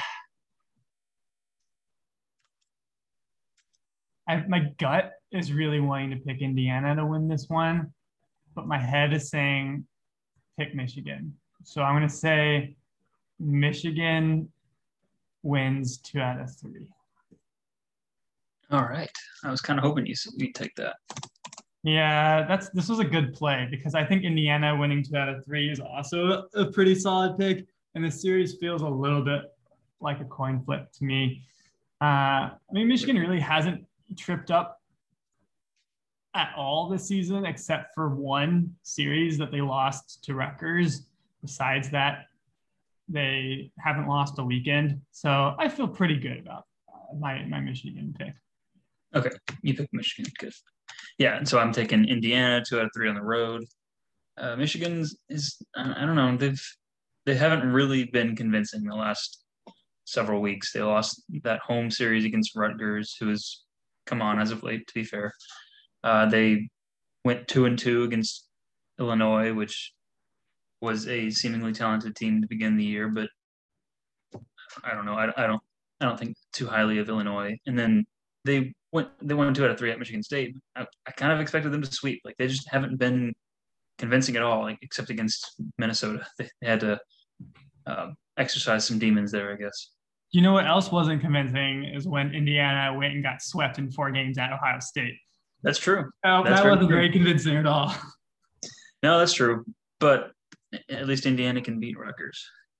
[SPEAKER 1] I, my gut is really wanting to pick Indiana to win this one, but my head is saying pick Michigan. So I'm going to say Michigan wins two out of three.
[SPEAKER 3] All right. I was kind of hoping you you'd take that.
[SPEAKER 1] Yeah, that's this was a good play because I think Indiana winning two out of three is also a pretty solid pick, and the series feels a little bit like a coin flip to me. Uh, I mean, Michigan really hasn't tripped up at all this season except for one series that they lost to Rutgers. Besides that, they haven't lost a weekend. So I feel pretty good about uh, my, my Michigan pick.
[SPEAKER 3] Okay, you pick Michigan. Good. Yeah, and so I'm taking Indiana, two out of three on the road. Uh, Michigan's is, I don't know, they've they haven't really been convincing the last several weeks. They lost that home series against Rutgers, who is come on as of late, to be fair. Uh, they went two and two against Illinois, which was a seemingly talented team to begin the year, but I don't know. I, I don't I don't think too highly of Illinois. And then they went they went two out of three at Michigan State. I, I kind of expected them to sweep. Like they just haven't been convincing at all, like except against Minnesota. They, they had to uh, exercise some demons there, I guess.
[SPEAKER 1] You know what else wasn't convincing is when Indiana went and got swept in four games at Ohio State.
[SPEAKER 3] That's true.
[SPEAKER 1] Oh,
[SPEAKER 3] that's
[SPEAKER 1] that
[SPEAKER 3] very
[SPEAKER 1] wasn't
[SPEAKER 3] true.
[SPEAKER 1] very convincing at all.
[SPEAKER 3] No, that's true. But at least Indiana can beat Rutgers.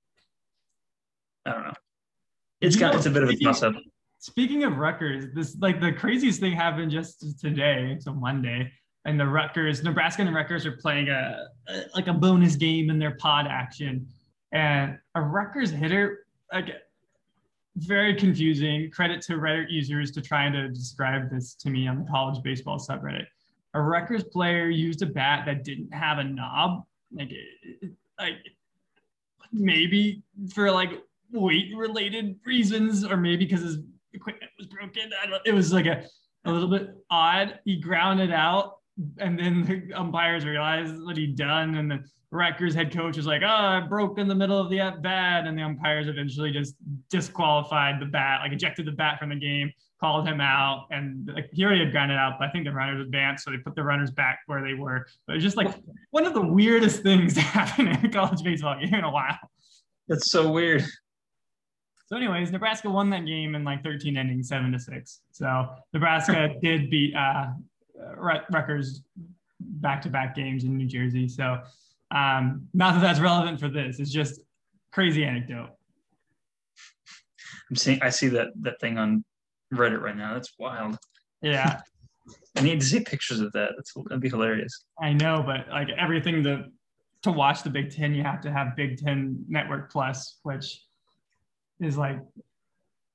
[SPEAKER 3] I don't know. It's
[SPEAKER 1] You
[SPEAKER 3] got
[SPEAKER 1] know,
[SPEAKER 3] it's a bit of a
[SPEAKER 1] speaking-
[SPEAKER 3] toss up.
[SPEAKER 1] Speaking of Rutgers, this like the craziest thing happened just today, so Monday, and the Rutgers, Nebraska and the Rutgers are playing a, a like a bonus game in their pod action, and a Rutgers hitter, like very confusing. Credit to Reddit users to trying to describe this to me on the college baseball subreddit. A Rutgers player used a bat that didn't have a knob, like like maybe for like weight related reasons, or maybe because his equipment was broken. I don't, it was like a, a little bit odd. He grounded out, and then the umpires realized what he'd done, and the Rutgers head coach was like, oh, I broke in the middle of the at bat, and the umpires eventually just disqualified the bat, like ejected the bat from the game, called him out, and like he already had grounded out, but I think the runners advanced, so they put the runners back where they were. But it was just like one of the weirdest things to happen in a college baseball game in a while.
[SPEAKER 3] That's so weird.
[SPEAKER 1] So anyways, Nebraska won that game in like thirteen innings, seven to six. So Nebraska did beat uh, Rutgers back-to-back games in New Jersey. So um, not that that's relevant for this. It's just crazy anecdote.
[SPEAKER 3] I'm seeing I see that that thing on Reddit right now. That's wild.
[SPEAKER 1] Yeah.
[SPEAKER 3] I need to see pictures of that. That's that'd be hilarious.
[SPEAKER 1] I know, but like everything to to watch the Big Ten, you have to have Big Ten Network Plus, which is like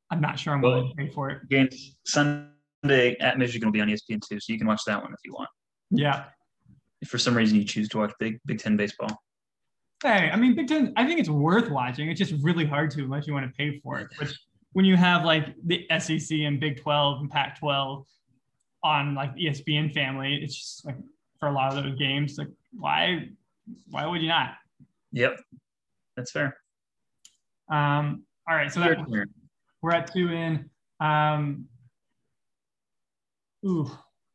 [SPEAKER 1] I'm not sure I'm
[SPEAKER 3] Well,
[SPEAKER 1] willing to pay for it.
[SPEAKER 3] Games Sunday at Michigan will be on E S P N too, so you can watch that one if you want.
[SPEAKER 1] Yeah.
[SPEAKER 3] If for some reason you choose to watch Big Big Ten baseball.
[SPEAKER 1] Hey, I mean, Big Ten, I think it's worth watching. It's just really hard to unless you want to pay for it. Which when you have like the S E C and Big twelve and Pac twelve on like the E S P N family, it's just like for a lot of those games, like why why would you not?
[SPEAKER 3] Yep, that's fair.
[SPEAKER 1] Um, all right, so that, we're at two in. Um, ooh.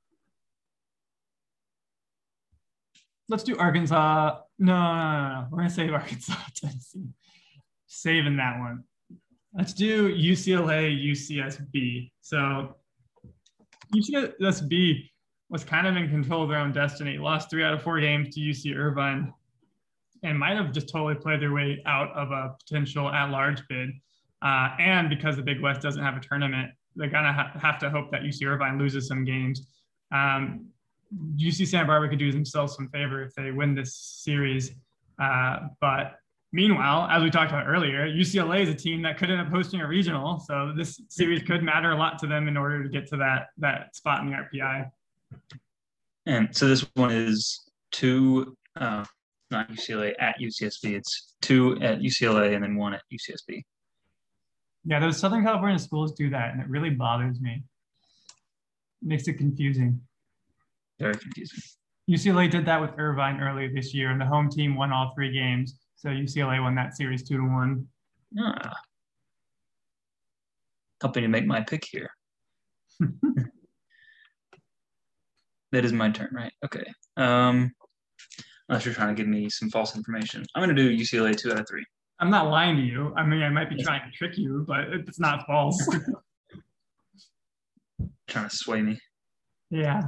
[SPEAKER 1] Let's do Arkansas. No, no, no, no. We're going to save Arkansas, Tennessee. Saving that one. Let's do U C L A, U C S B. So U C S B was kind of in control of their own destiny. Lost three out of four games to U C Irvine and might have just totally played their way out of a potential at-large bid. Uh, and because the Big West doesn't have a tournament, they're going to ha- have to hope that U C Irvine loses some games. Um, U C Santa Barbara could do themselves some favor if they win this series. Uh, but meanwhile, as we talked about earlier, U C L A is a team that could end up hosting a regional. So this series could matter a lot to them in order to get to that, that spot in the R P I.
[SPEAKER 3] And so this one is two, uh, not U C L A at U C S B. It's two at U C L A and then one at U C S B.
[SPEAKER 1] Yeah, those Southern California schools do that, and it really bothers me. It makes it confusing.
[SPEAKER 3] Very confusing.
[SPEAKER 1] U C L A did that with Irvine earlier this year, and the home team won all three games. So U C L A won that series two to one.
[SPEAKER 3] Ah. Helping to make my pick here. That is my turn, right? Okay. Um, unless you're trying to give me some false information. I'm going to do U C L A two out of three.
[SPEAKER 1] I'm not lying to you. I mean, I might be trying to trick you, but it's not false.
[SPEAKER 3] Trying to sway me.
[SPEAKER 1] Yeah.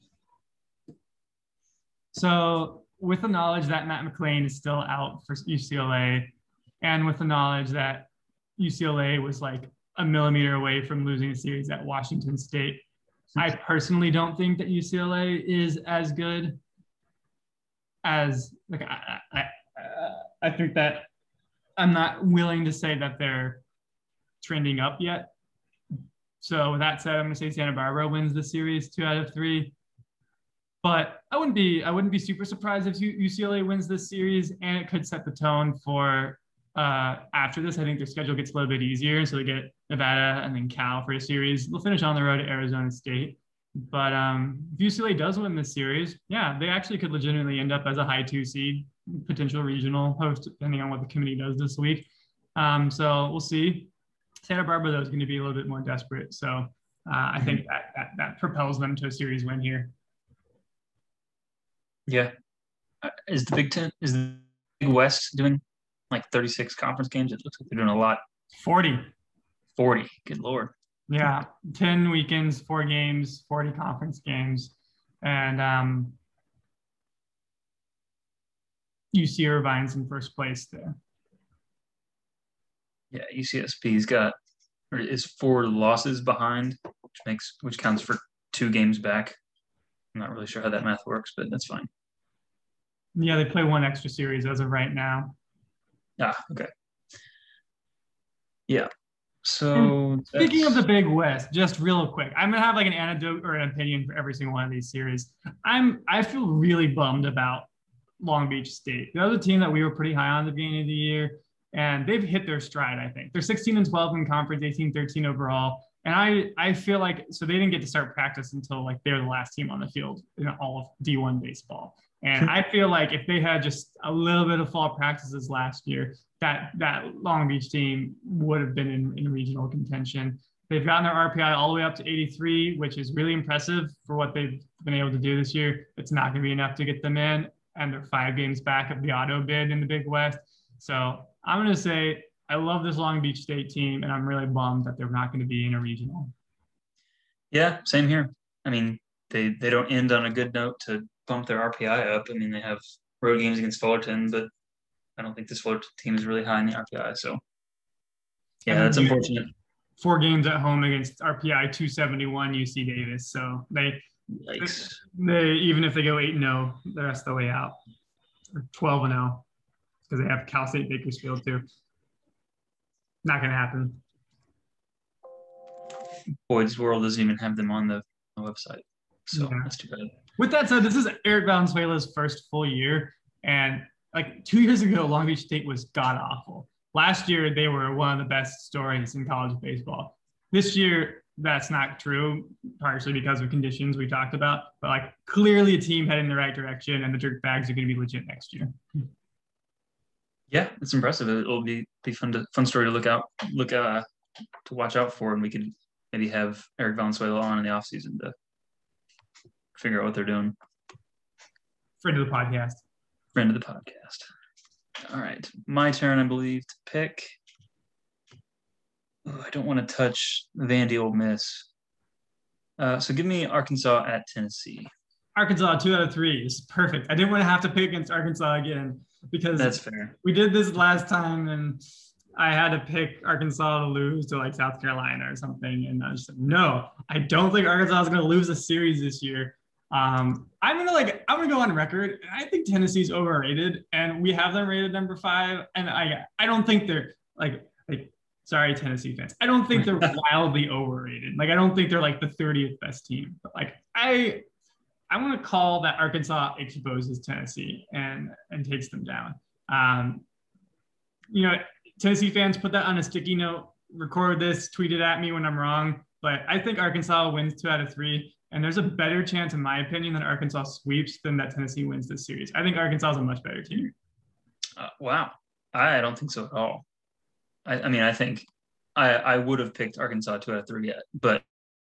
[SPEAKER 1] So with the knowledge that Matt McLean is still out for U C L A, and with the knowledge that U C L A was like a millimeter away from losing a series at Washington State, I personally don't think that U C L A is as good as, like, I, I, I think that I'm not willing to say that they're trending up yet. So with that said, I'm going to say Santa Barbara wins the series two out of three. But I wouldn't be I wouldn't be super surprised if U C L A wins this series, and it could set the tone for uh, after this. I think their schedule gets a little bit easier, so they get Nevada and then Cal for a series. They'll finish on the road at Arizona State. But um, if U C L A does win this series, yeah, they actually could legitimately end up as a high two seed, potential regional host, depending on what the committee does this week. Um, so we'll see. Santa Barbara, though, is going to be a little bit more desperate. So uh, I think that, that that propels them to a series win here.
[SPEAKER 3] Yeah. Uh, is the Big Ten, is the Big West doing like thirty-six conference games? It looks like they're doing a lot.
[SPEAKER 1] forty.
[SPEAKER 3] forty. Good Lord.
[SPEAKER 1] Yeah. ten weekends, four games, forty conference games. And um, U C Irvine's in first place there.
[SPEAKER 3] Yeah. U C S B's got, or is four losses behind, which makes, which counts for two games back. I'm not really sure how that math works, but that's fine.
[SPEAKER 1] Yeah, they play one extra series as of right now.
[SPEAKER 3] Ah, okay. Yeah. So
[SPEAKER 1] speaking of the Big West, just real quick, I'm gonna have like an anecdote or an opinion for every single one of these series. I'm I feel really bummed about Long Beach State. That was a team that we were pretty high on at the beginning of the year, and they've hit their stride. I think they're sixteen and twelve in conference, eighteen thirteen overall. And I, I feel like, so they didn't get to start practice until like they're the last team on the field in all of D one baseball. And I feel like if they had just a little bit of fall practices last year, that that Long Beach team would have been in, in regional contention. They've gotten their R P I all the way up to eighty-three, which is really impressive for what they've been able to do this year. It's not going to be enough to get them in, and they're five games back of the auto bid in the Big West. So I'm going to say, I love this Long Beach State team, and I'm really bummed that they're not going to be in a regional.
[SPEAKER 3] Yeah, same here. I mean, they, they don't end on a good note to bump their R P I up. I mean, they have road games against Fullerton, but I don't think this Fullerton team is really high in the R P I. So, yeah, that's unfortunate.
[SPEAKER 1] Four games at home against R P I two seventy-one U C Davis. So they,
[SPEAKER 3] Yikes.
[SPEAKER 1] they even if they go eight and oh, the rest of the way out, or twelve and oh, because they have Cal State Bakersfield too. Not going to happen.
[SPEAKER 3] Boyd's World doesn't even have them on the, the website. So
[SPEAKER 1] Yeah.
[SPEAKER 3] that's too bad.
[SPEAKER 1] With that said, this is Eric Valenzuela's first full year. And like two years ago, Long Beach State was god awful. Last year, they were one of the best stories in college baseball. This year, that's not true, partially because of conditions we talked about. But like clearly a team heading in the right direction, and the Dirtbags are going to be legit next year.
[SPEAKER 3] Yeah, it's impressive. It'll be be fun to fun story to look out look uh to watch out for, and we could maybe have Eric Valenzuela on in the offseason to figure out what they're doing.
[SPEAKER 1] Friend of the podcast.
[SPEAKER 3] Friend of the podcast. All right, my turn, I believe, to pick. Ooh, I don't want to touch Vandy Ole Miss. Uh, so give me Arkansas at Tennessee.
[SPEAKER 1] Arkansas, two out of three. It's perfect. I didn't want to have to pick against Arkansas again because
[SPEAKER 3] That's fair.
[SPEAKER 1] We did this last time, and I had to pick Arkansas to lose to like South Carolina or something. And I just said, no, I don't think Arkansas is going to lose a series this year. Um, I'm gonna like I'm gonna go on record. I think Tennessee's overrated, and we have them rated number five. And I I don't think they're like like sorry Tennessee fans. I don't think they're wildly overrated. Like I don't think they're like the thirtieth best team. But like I I want to call that Arkansas exposes Tennessee and and takes them down. Um, you know, Tennessee fans, put that on a sticky note. Record this, tweet it at me when I'm wrong. But I think Arkansas wins two out of three. And there's a better chance, in my opinion, that Arkansas sweeps than that Tennessee wins this series. I think Arkansas is a much better team.
[SPEAKER 3] Uh, wow. I don't think so at all. I, I mean, I think I, I would have picked Arkansas two out of three yet, but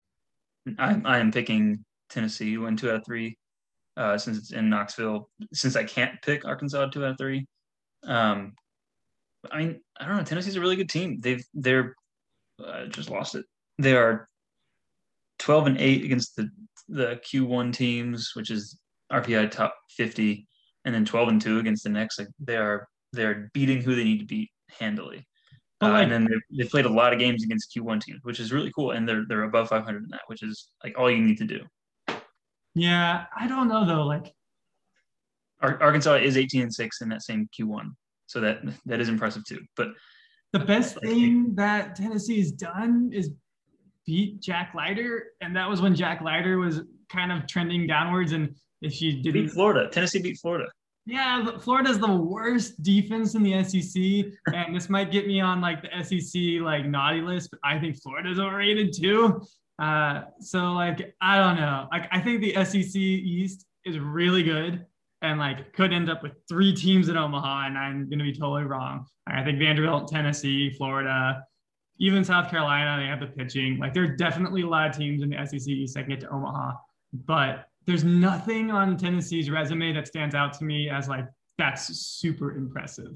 [SPEAKER 3] I, I am picking Tennessee win two out of three uh, since it's in Knoxville, since I can't pick Arkansas two out of three. Um, I mean, I don't know. Tennessee's a really good team. They've, they're, I uh, just lost it. They are twelve and eight against the, the Q one teams, which is R P I top fifty, and then twelve and two against the next. Like they are, they're beating who they need to beat handily. Uh, like, and then they've, they've played a lot of games against Q one teams, which is really cool. And they're, they're above five hundred in that, which is like all you need to do.
[SPEAKER 1] Yeah. I don't know though. Like
[SPEAKER 3] Ar- Arkansas is eighteen and six in that same Q one. So that, that is impressive too. But
[SPEAKER 1] the best like, thing that Tennessee has done is beat Jack Leiter, and that was when Jack Leiter was kind of trending downwards. And if she didn't
[SPEAKER 3] beat Florida, Tennessee beat Florida.
[SPEAKER 1] Yeah, Florida's the worst defense in the S E C, and this might get me on like the S E C like naughty list, but I think Florida's overrated too. Uh, so like I don't know, like I think the S E C East is really good, and like could end up with three teams in Omaha, and I'm gonna be totally wrong. I think Vanderbilt, Tennessee, Florida. Even South Carolina, they have the pitching. Like, there are definitely a lot of teams in the S E C East that can get to Omaha. But there's nothing on Tennessee's resume that stands out to me as, like, that's super impressive.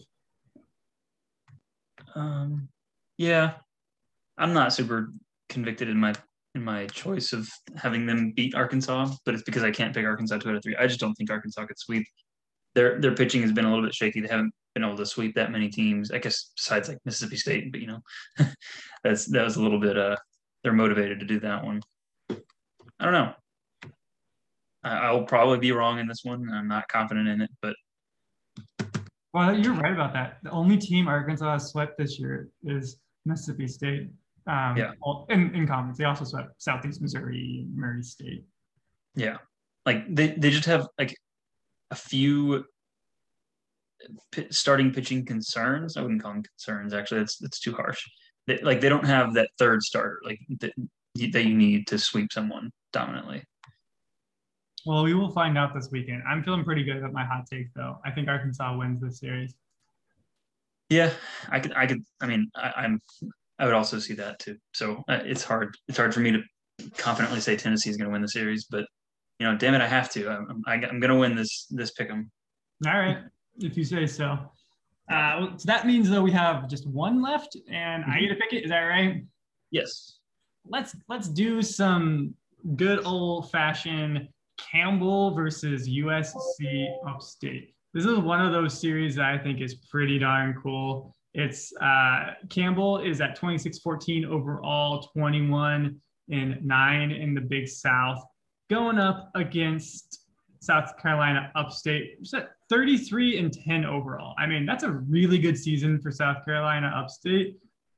[SPEAKER 3] Um, yeah. I'm not super convicted in my in my choice of having them beat Arkansas, but it's because I can't pick Arkansas two out of three. I just don't think Arkansas could sweep. Their their pitching has been a little bit shaky. They haven't been able to sweep that many teams, I guess, besides like Mississippi State, but you know, that's that was a little bit uh they're motivated to do that one. I don't know. I, I'll probably be wrong in this one. I'm not confident in it, but
[SPEAKER 1] well, you're right about that. The only team Arkansas has swept this year is Mississippi State. Um,
[SPEAKER 3] yeah.
[SPEAKER 1] In, in conference, they also swept Southeast Missouri, Murray State.
[SPEAKER 3] Yeah, like they they just have like a few p- starting pitching concerns. I wouldn't call them concerns. Actually, that's that's too harsh. They, like they don't have that third starter like that, that you need to sweep someone dominantly.
[SPEAKER 1] Well, we will find out this weekend. I'm feeling pretty good about my hot take, though. I think Arkansas wins this series.
[SPEAKER 3] Yeah, I could. I could. I mean, I, I'm. I would also see that too. So uh, it's hard. It's hard for me to confidently say Tennessee is going to win the series, but you know, damn it, I have to. I'm. I, I'm going to win this. This pick'em.
[SPEAKER 1] All right, if you say so. Uh, so that means though we have just one left, and mm-hmm. I get to pick it. Is that right?
[SPEAKER 3] Yes.
[SPEAKER 1] Let's let's do some good old fashioned Campbell versus U S C Upstate. This is one of those series that I think is pretty darn cool. It's uh, Campbell is at twenty-six fourteen overall, twenty-one and nine in the Big South, going up against South Carolina Upstate. It's at thirty-three and ten overall. I mean, that's a really good season for South Carolina Upstate.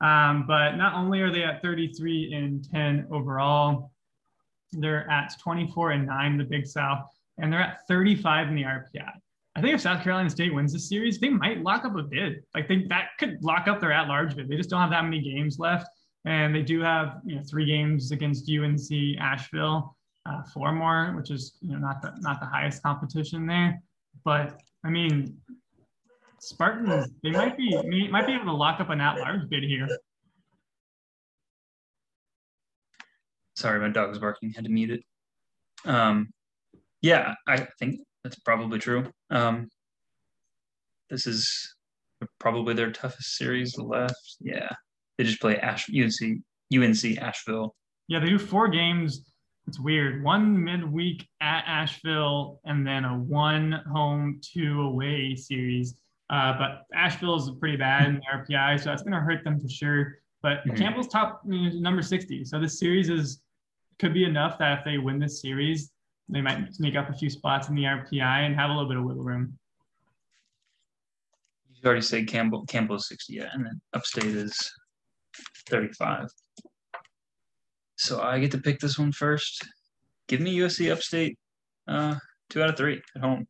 [SPEAKER 1] Um, but not only are they at thirty-three and ten overall, they're at twenty-four and nine in the Big South, and they're at thirty-five in the R P I. I think if South Carolina State wins this series, they might lock up a bid. Like they, that could lock up their at-large bid. They just don't have that many games left. And they do have, you know, three games against U N C, Asheville, uh, four more, which is, you know, not the, not the highest competition there. But I mean, Spartans, they might be, might be able to lock up an at-large bid here.
[SPEAKER 3] Sorry, my dog was barking. Had to mute it. Um, yeah, I think that's probably true. Um, this is probably their toughest series left. Yeah, they just play Ash U N C U N C Asheville.
[SPEAKER 1] Yeah, they do four games. It's weird. One midweek at Asheville, and then a one home, two away series. Uh, but Asheville is pretty bad in the R P I, so that's going to hurt them for sure. But mm-hmm. Campbell's top you know, number sixty. So this series is could be enough that if they win this series, they might sneak up a few spots in the R P I and have a little bit of wiggle room.
[SPEAKER 3] You already said Campbell. Campbell is sixty, yeah, and then Upstate is thirty-five. So I get to pick this one first. Give me U S C Upstate, uh, two out of three at home.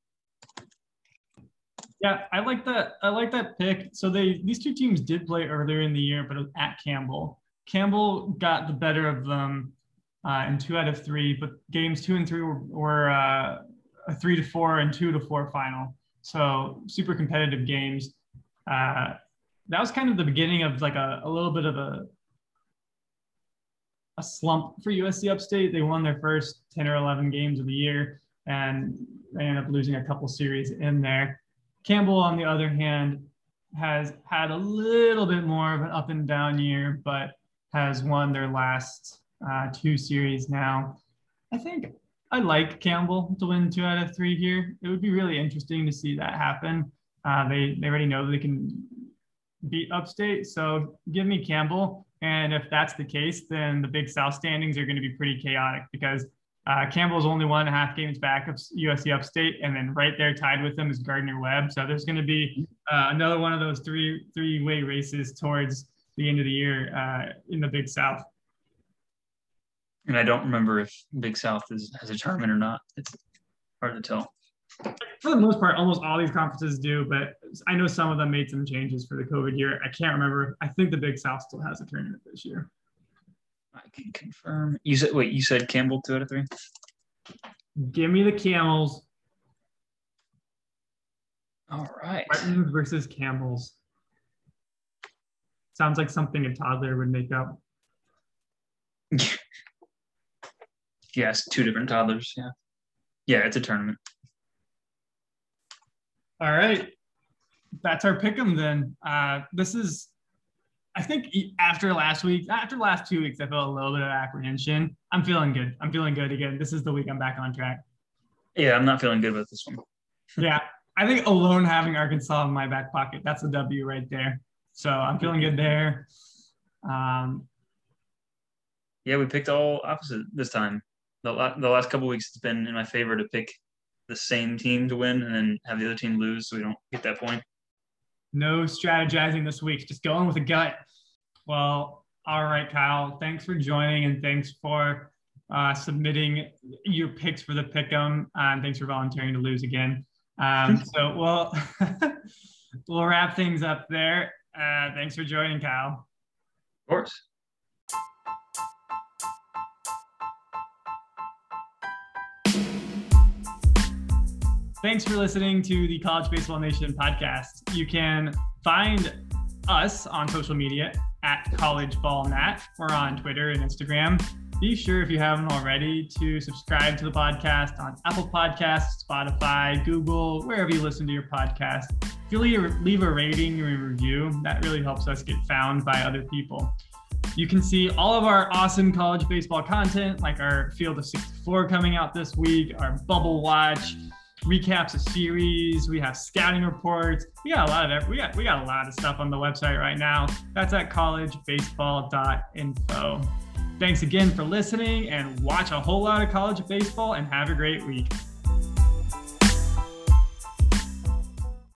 [SPEAKER 1] Yeah, I like that. I like that pick. So they these two teams did play earlier in the year, but at Campbell. Campbell got the better of them uh, in two out of three, but games two and three were, were uh, a three to four and two to four final. So super competitive games. Uh, that was kind of the beginning of like a, a little bit of a a slump for U S C Upstate. They won their first ten or eleven games of the year, and they ended up losing a couple series in there. Campbell, on the other hand, has had a little bit more of an up and down year, but has won their last uh, two series now. I think I like Campbell to win two out of three here. It would be really interesting to see that happen. Uh, they, they already know they can beat Upstate, so give me Campbell. And if that's the case, then the Big South standings are going to be pretty chaotic because uh, Campbell's only one and a half games back of U S C Upstate, and then right there tied with them is Gardner-Webb. So there's going to be uh, another one of those three three-way races towards the end of the year uh, in the Big South.
[SPEAKER 3] And I don't remember if Big South is, has a tournament or not. It's hard to tell.
[SPEAKER 1] For the most part, almost all these conferences do, but I know some of them made some changes for the COVID year. I can't remember. I think the Big South still has a tournament this year.
[SPEAKER 3] I can confirm. You said wait. You said Campbell two out of three.
[SPEAKER 1] Give me the Camels.
[SPEAKER 3] All right.
[SPEAKER 1] Spartans versus Campbells. Sounds like something a toddler would make up.
[SPEAKER 3] Yes, two different toddlers. Yeah. Yeah, it's a tournament.
[SPEAKER 1] All right. That's our pick'em then. Uh, this is, I think after last week, after the last two weeks, I felt a little bit of apprehension. I'm feeling good. I'm feeling good again. This is the week I'm back on track.
[SPEAKER 3] Yeah, I'm not feeling good about this one.
[SPEAKER 1] Yeah. I think alone having Arkansas in my back pocket, that's a W right there. So I'm feeling good there. Um,
[SPEAKER 3] yeah, we picked all opposite this time. The, la- the last couple of weeks, it's been in my favor to pick the same team to win and then have the other team lose so we don't get that point.
[SPEAKER 1] No strategizing this week, just going with a gut. Well, all right, Kyle, thanks for joining and thanks for uh, submitting your picks for the pick'em, and thanks for volunteering to lose again. Um, so we'll, we'll wrap things up there. Uh, thanks for joining, Kyle.
[SPEAKER 3] Of course.
[SPEAKER 1] Thanks for listening to the College Baseball Nation podcast. You can find us on social media at College Ball Nat. We're on Twitter and Instagram. Be sure, if you haven't already, to subscribe to the podcast on Apple Podcasts, Spotify, Google, wherever you listen to your podcast. If you leave, leave a rating or a review, that really helps us get found by other people. You can see all of our awesome college baseball content, like our Field of sixty-four coming out this week, our Bubble Watch, recaps of series, we have scouting reports. We got a lot of it. We got we got a lot of stuff on the website right now. That's at college baseball dot info. Thanks again for listening, and watch a whole lot of college baseball and have a great week.